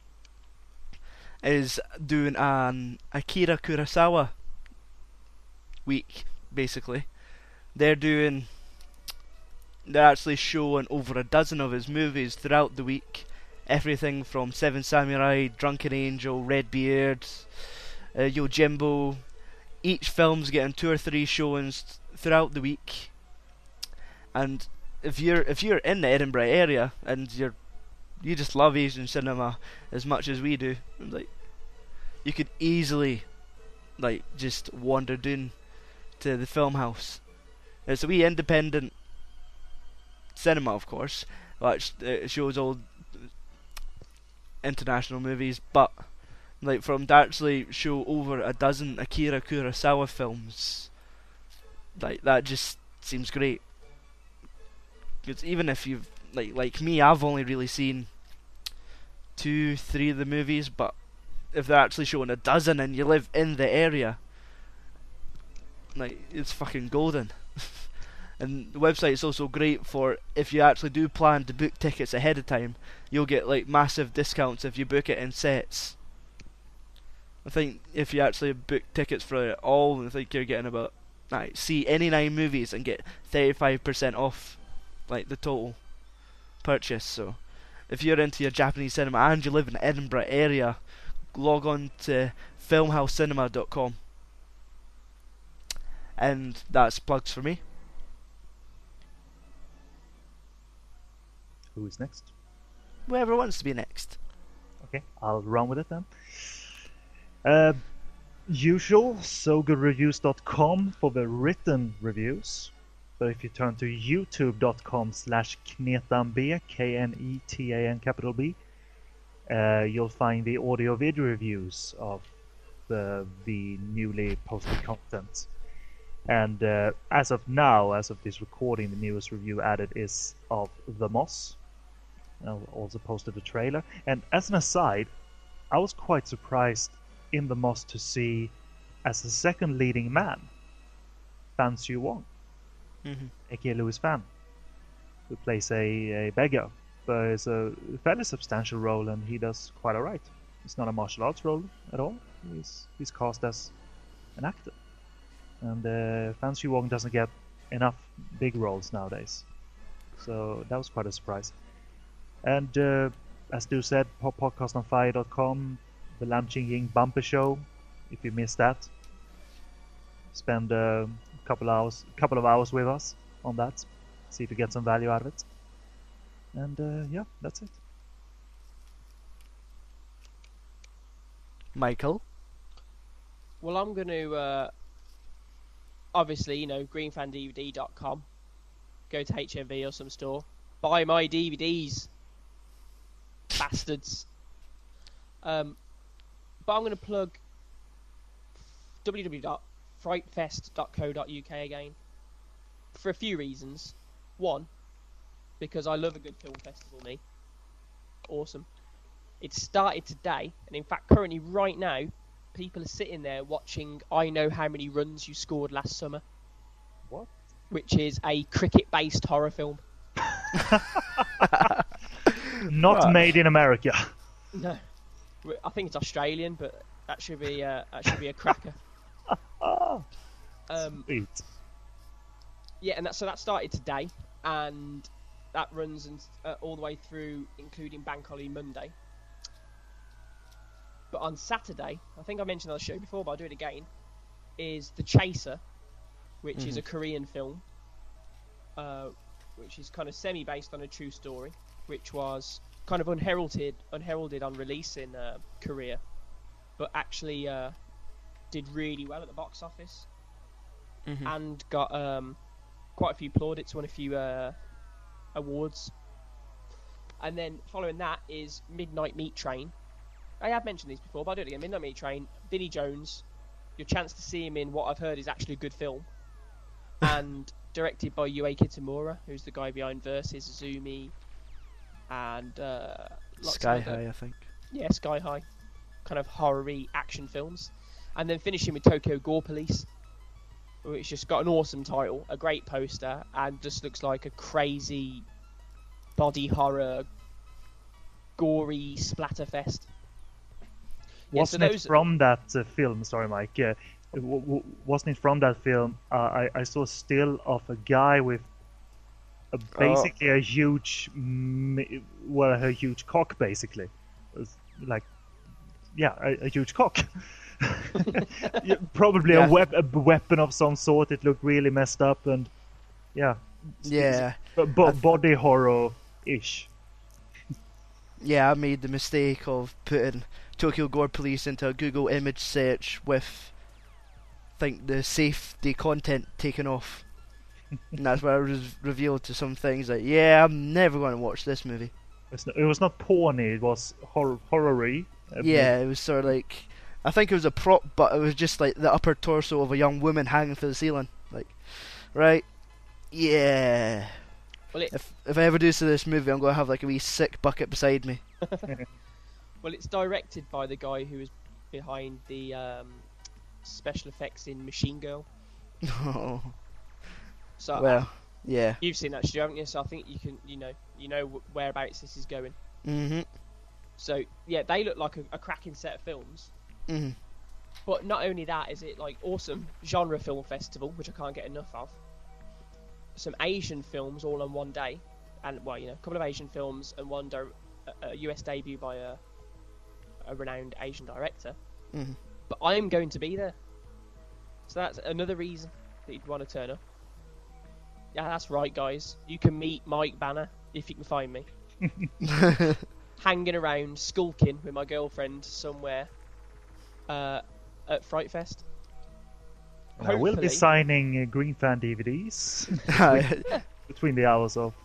is doing an Akira Kurosawa week, basically. They're doing, they're actually showing over a dozen of his movies throughout the week. Everything from Seven Samurai, Drunken Angel, Redbeard, uh, Yojimbo. Each film's getting two or three showings throughout the week. And if you're if you're in the Edinburgh area and you're you just love Asian cinema as much as we do, like you could easily like just wander down to the Film House. It's a wee independent cinema, of course, which it shows all international movies, but like from to actually show over a dozen Akira Kurosawa films, like that just seems great. Because even if you've like like me, I've only really seen two, three of the movies, but if they're actually showing a dozen and you live in the area, like it's fucking golden. And the website's also great for if you actually do plan to book tickets ahead of time, you'll get like massive discounts if you book it in sets. I think if you actually book tickets for it all, I think you're getting about like see any nine movies and get thirty-five percent off like the total purchase. So if you're into your Japanese cinema and you live in the Edinburgh area, log on to film house cinema dot com. And that's plugs for me. Who is next? Whoever wants to be next. Okay, I'll run with it then. Uh, usual, so good reviews dot com for the written reviews. But if you turn to youtube dot com slash knetanb, K N E T A N capital B, uh, you'll find the audio video reviews of the, the newly posted content. And uh, as of now, as of this recording, the newest review added is of The Moss. I'll also posted a trailer. And as an aside, I was quite surprised in The Moss to see, as the second leading man, Fan Siu Wong, Mm-hmm. aka Louis Fan, who plays a, a beggar, but it's a fairly substantial role, and he does quite alright. It's not a martial arts role at all. He's he's cast as an actor, and uh, Fan Siu Wong doesn't get enough big roles nowadays. So that was quite a surprise. And uh, as Stu said, podcast on fire dot com, the Lam Ching Ying bumper show. If you missed that, spend a couple hours, couple of hours with us on that. See if you get some value out of it. And uh, yeah, that's it. Michael? Well, I'm going to, uh, obviously, you know, green fan D V D dot com. Go to H M V or some store. Buy my D V Ds. Bastards. Um, but I'm going to plug w w w dot fright fest dot co dot u k again. For a few reasons. One, because I love a good film festival, me. Awesome. It started today, and in fact, currently, right now, people are sitting there watching I Know How Many Runs You Scored Last Summer. What? Which is a cricket-based horror film. Not Right. made in America. No. I think it's Australian, but that should be uh, that should be a cracker. Um, Sweet. yeah, and that, so that started today, and that runs and, uh, all the way through, including Bank Holiday Monday. But on Saturday, I think I mentioned on the show before, but I'll do it again, is The Chaser, which is Mhm. a Korean film, uh, which is kind of semi-based on a true story, which was kind of unheralded, unheralded on release in uh, Korea, but actually uh, did really well at the box office, Mhm. and got um, quite a few plaudits, won a few uh, awards. And then following that is Midnight Meat Train. I have mentioned these before, but I'll do it again. Midnight Meat Train, Vinnie Jones, your chance to see him in what I've heard is actually a good film, and directed by Yue Kitamura, who's the guy behind Versus, Zumi, and uh, lots Sky of other, High, I think. yeah, Sky High, kind of horror-y action films. And then finishing with Tokyo Gore Police, which just got an awesome title, a great poster, and just looks like a crazy body horror, gory splatterfest. Yeah, so Wasn't it those- from that uh, film? Sorry, Mike. Uh, w- w- wasn't it from that film? Uh, I I saw a still of a guy with a, basically a huge, m- well, a huge cock, basically. It was like, yeah, a, a huge cock. Yeah, probably Yeah. a, wep- a weapon of some sort. It looked really messed up, and yeah, Yeah. b- bo- I- body horror ish. Yeah, I made the mistake of putting Tokyo Gore Police into a Google image search with, I think, the safety content taken off. And that's where I was revealed to some things like, yeah, I'm never going to watch this movie. It's not, it was not porny. It was horror horror-y. Uh, Yeah, it was sort of like, I think it was a prop, but it was just like the upper torso of a young woman hanging from the ceiling. Like, right, yeah. Well, it, If if I ever do see this movie, I'm going to have like a wee sick bucket beside me. well, it's directed by the guy who was behind the um, special effects in Machine Girl. Oh, So well, yeah. you've seen that, Stu, haven't you? So I think you can, you know, you know wh- whereabouts this is going. Mhm. So yeah, they look like a, a cracking set of films. Mhm. But not only that, is it like awesome genre film festival, which I can't get enough of. Some Asian films all on one day, and well, you know, a couple of Asian films and one di- a, a U S debut by a a renowned Asian director. Mhm. But I am going to be there, so that's another reason that you'd want to turn up. Yeah, that's right, guys. You can meet Mike Banner if you can find me. Hanging around, skulking with my girlfriend somewhere uh, at Fright Fest. I will be Hopefully- signing uh, Green Fan D V Ds the between the hours of.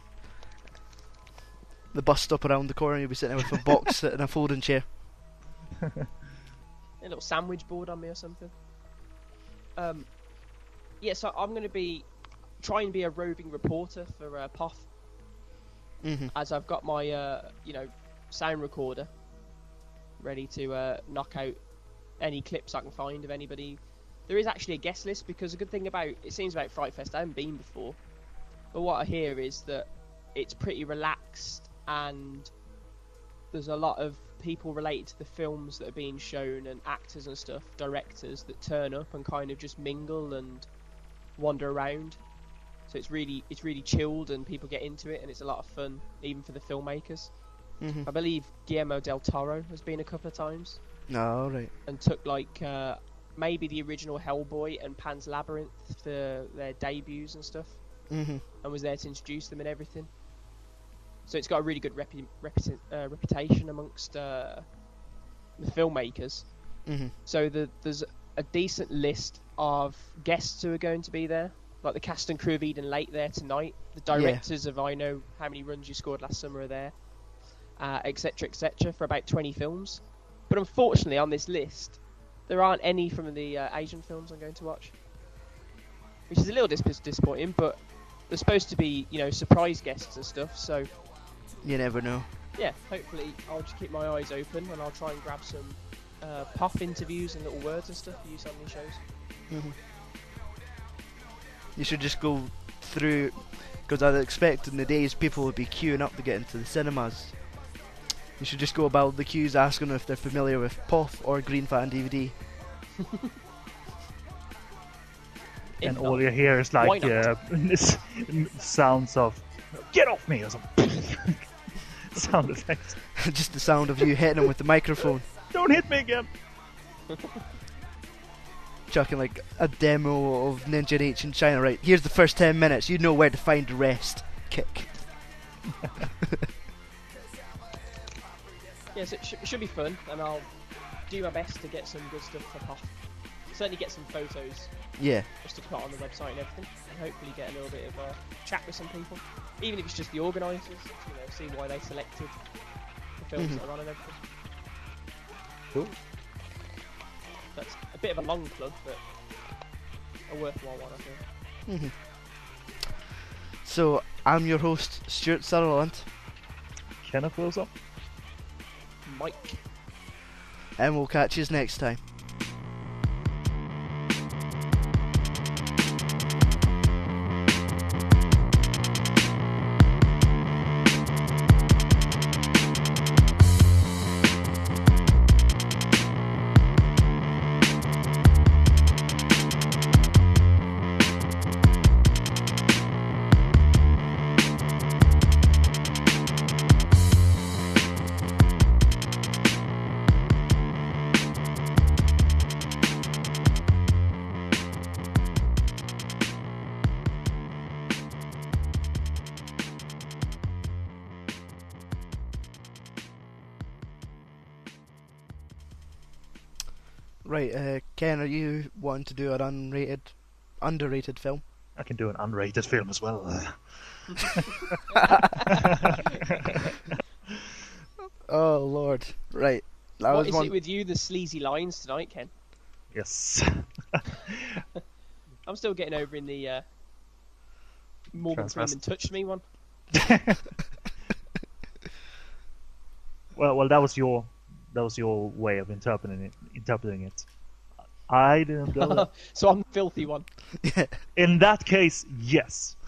bus stop around the corner, you'll be sitting there with a box in a folding chair. a little sandwich board on me or something. Um, yeah, so I'm going to be try and be a roving reporter for uh, P O F, Mhm. as I've got my uh, you know sound recorder ready to uh, knock out any clips I can find of anybody. There is actually a guest list, because a good thing about it seems about Fright Fest, I haven't been before, but what I hear is that it's pretty relaxed and there's a lot of people related to the films that are being shown, and actors and stuff, directors that turn up and kind of just mingle and wander around. So it's really it's really chilled and people get into it and it's a lot of fun even for the filmmakers. Mhm. I believe Guillermo del Toro has been a couple of times No, right. and took like uh, maybe the original Hellboy and Pan's Labyrinth for their debuts and stuff, Mhm. and was there to introduce them and everything. So it's got a really good repu- repu- uh, reputation amongst uh, the filmmakers. Mhm. So the, there's a decent list of guests who are going to be there. Like the cast and crew of Eden Lake there tonight. The directors of I Know How Many Runs You Scored Last Summer are there, uh, et cetera, et cetera, for about twenty films. But unfortunately, on this list, there aren't any from the uh, Asian films I'm going to watch, which is a little dis- disappointing. But they're supposed to be, you know, surprise guests and stuff. So You never know. yeah, hopefully I'll just keep my eyes open and I'll try and grab some uh, pop interviews and little words and stuff for use on these shows. Mhm. You should just go through, because I'd expect in the days people would be queuing up to get into the cinemas. You should just go about the queues asking them if they're familiar with P O F or Green Fan D V D. If And not, all you hear is why like not? uh, s- sounds of "get off me" or something. Sound effects. Just the sound of you hitting them with the microphone. Don't hit me again. Chucking like a demo of Ninja H in China. Right, here's the first ten minutes. You know where to find the rest. Kick. Yes, it, sh- it should be fun, and I'll do my best to get some good stuff for pop. Certainly get some photos Yeah. just to put on the website and everything, and hopefully get a little bit of a chat with some people, even if it's just the organisers, you know, see why they selected the films Mhm. that are on and everything. Cool. That's a bit of a long plug, but a worthwhile one, I feel. Mhm. So I'm your host, Stuart Sutherland, Kenneth Wilson. Mike. and we'll catch you next time. Right, uh, Ken, are you wanting to do an unrated, underrated film? I can do an unrated film as well. Oh Lord, right. That What was is one. it with you, the sleazy lines tonight, Ken? Yes. I'm still getting over in the uh, Morgan Transvest- Freeman touched me one. well, well, that was your that was your way of interpreting it. Interpreting it. I didn't go that. So I'm the filthy one. Yeah. In that case, yes.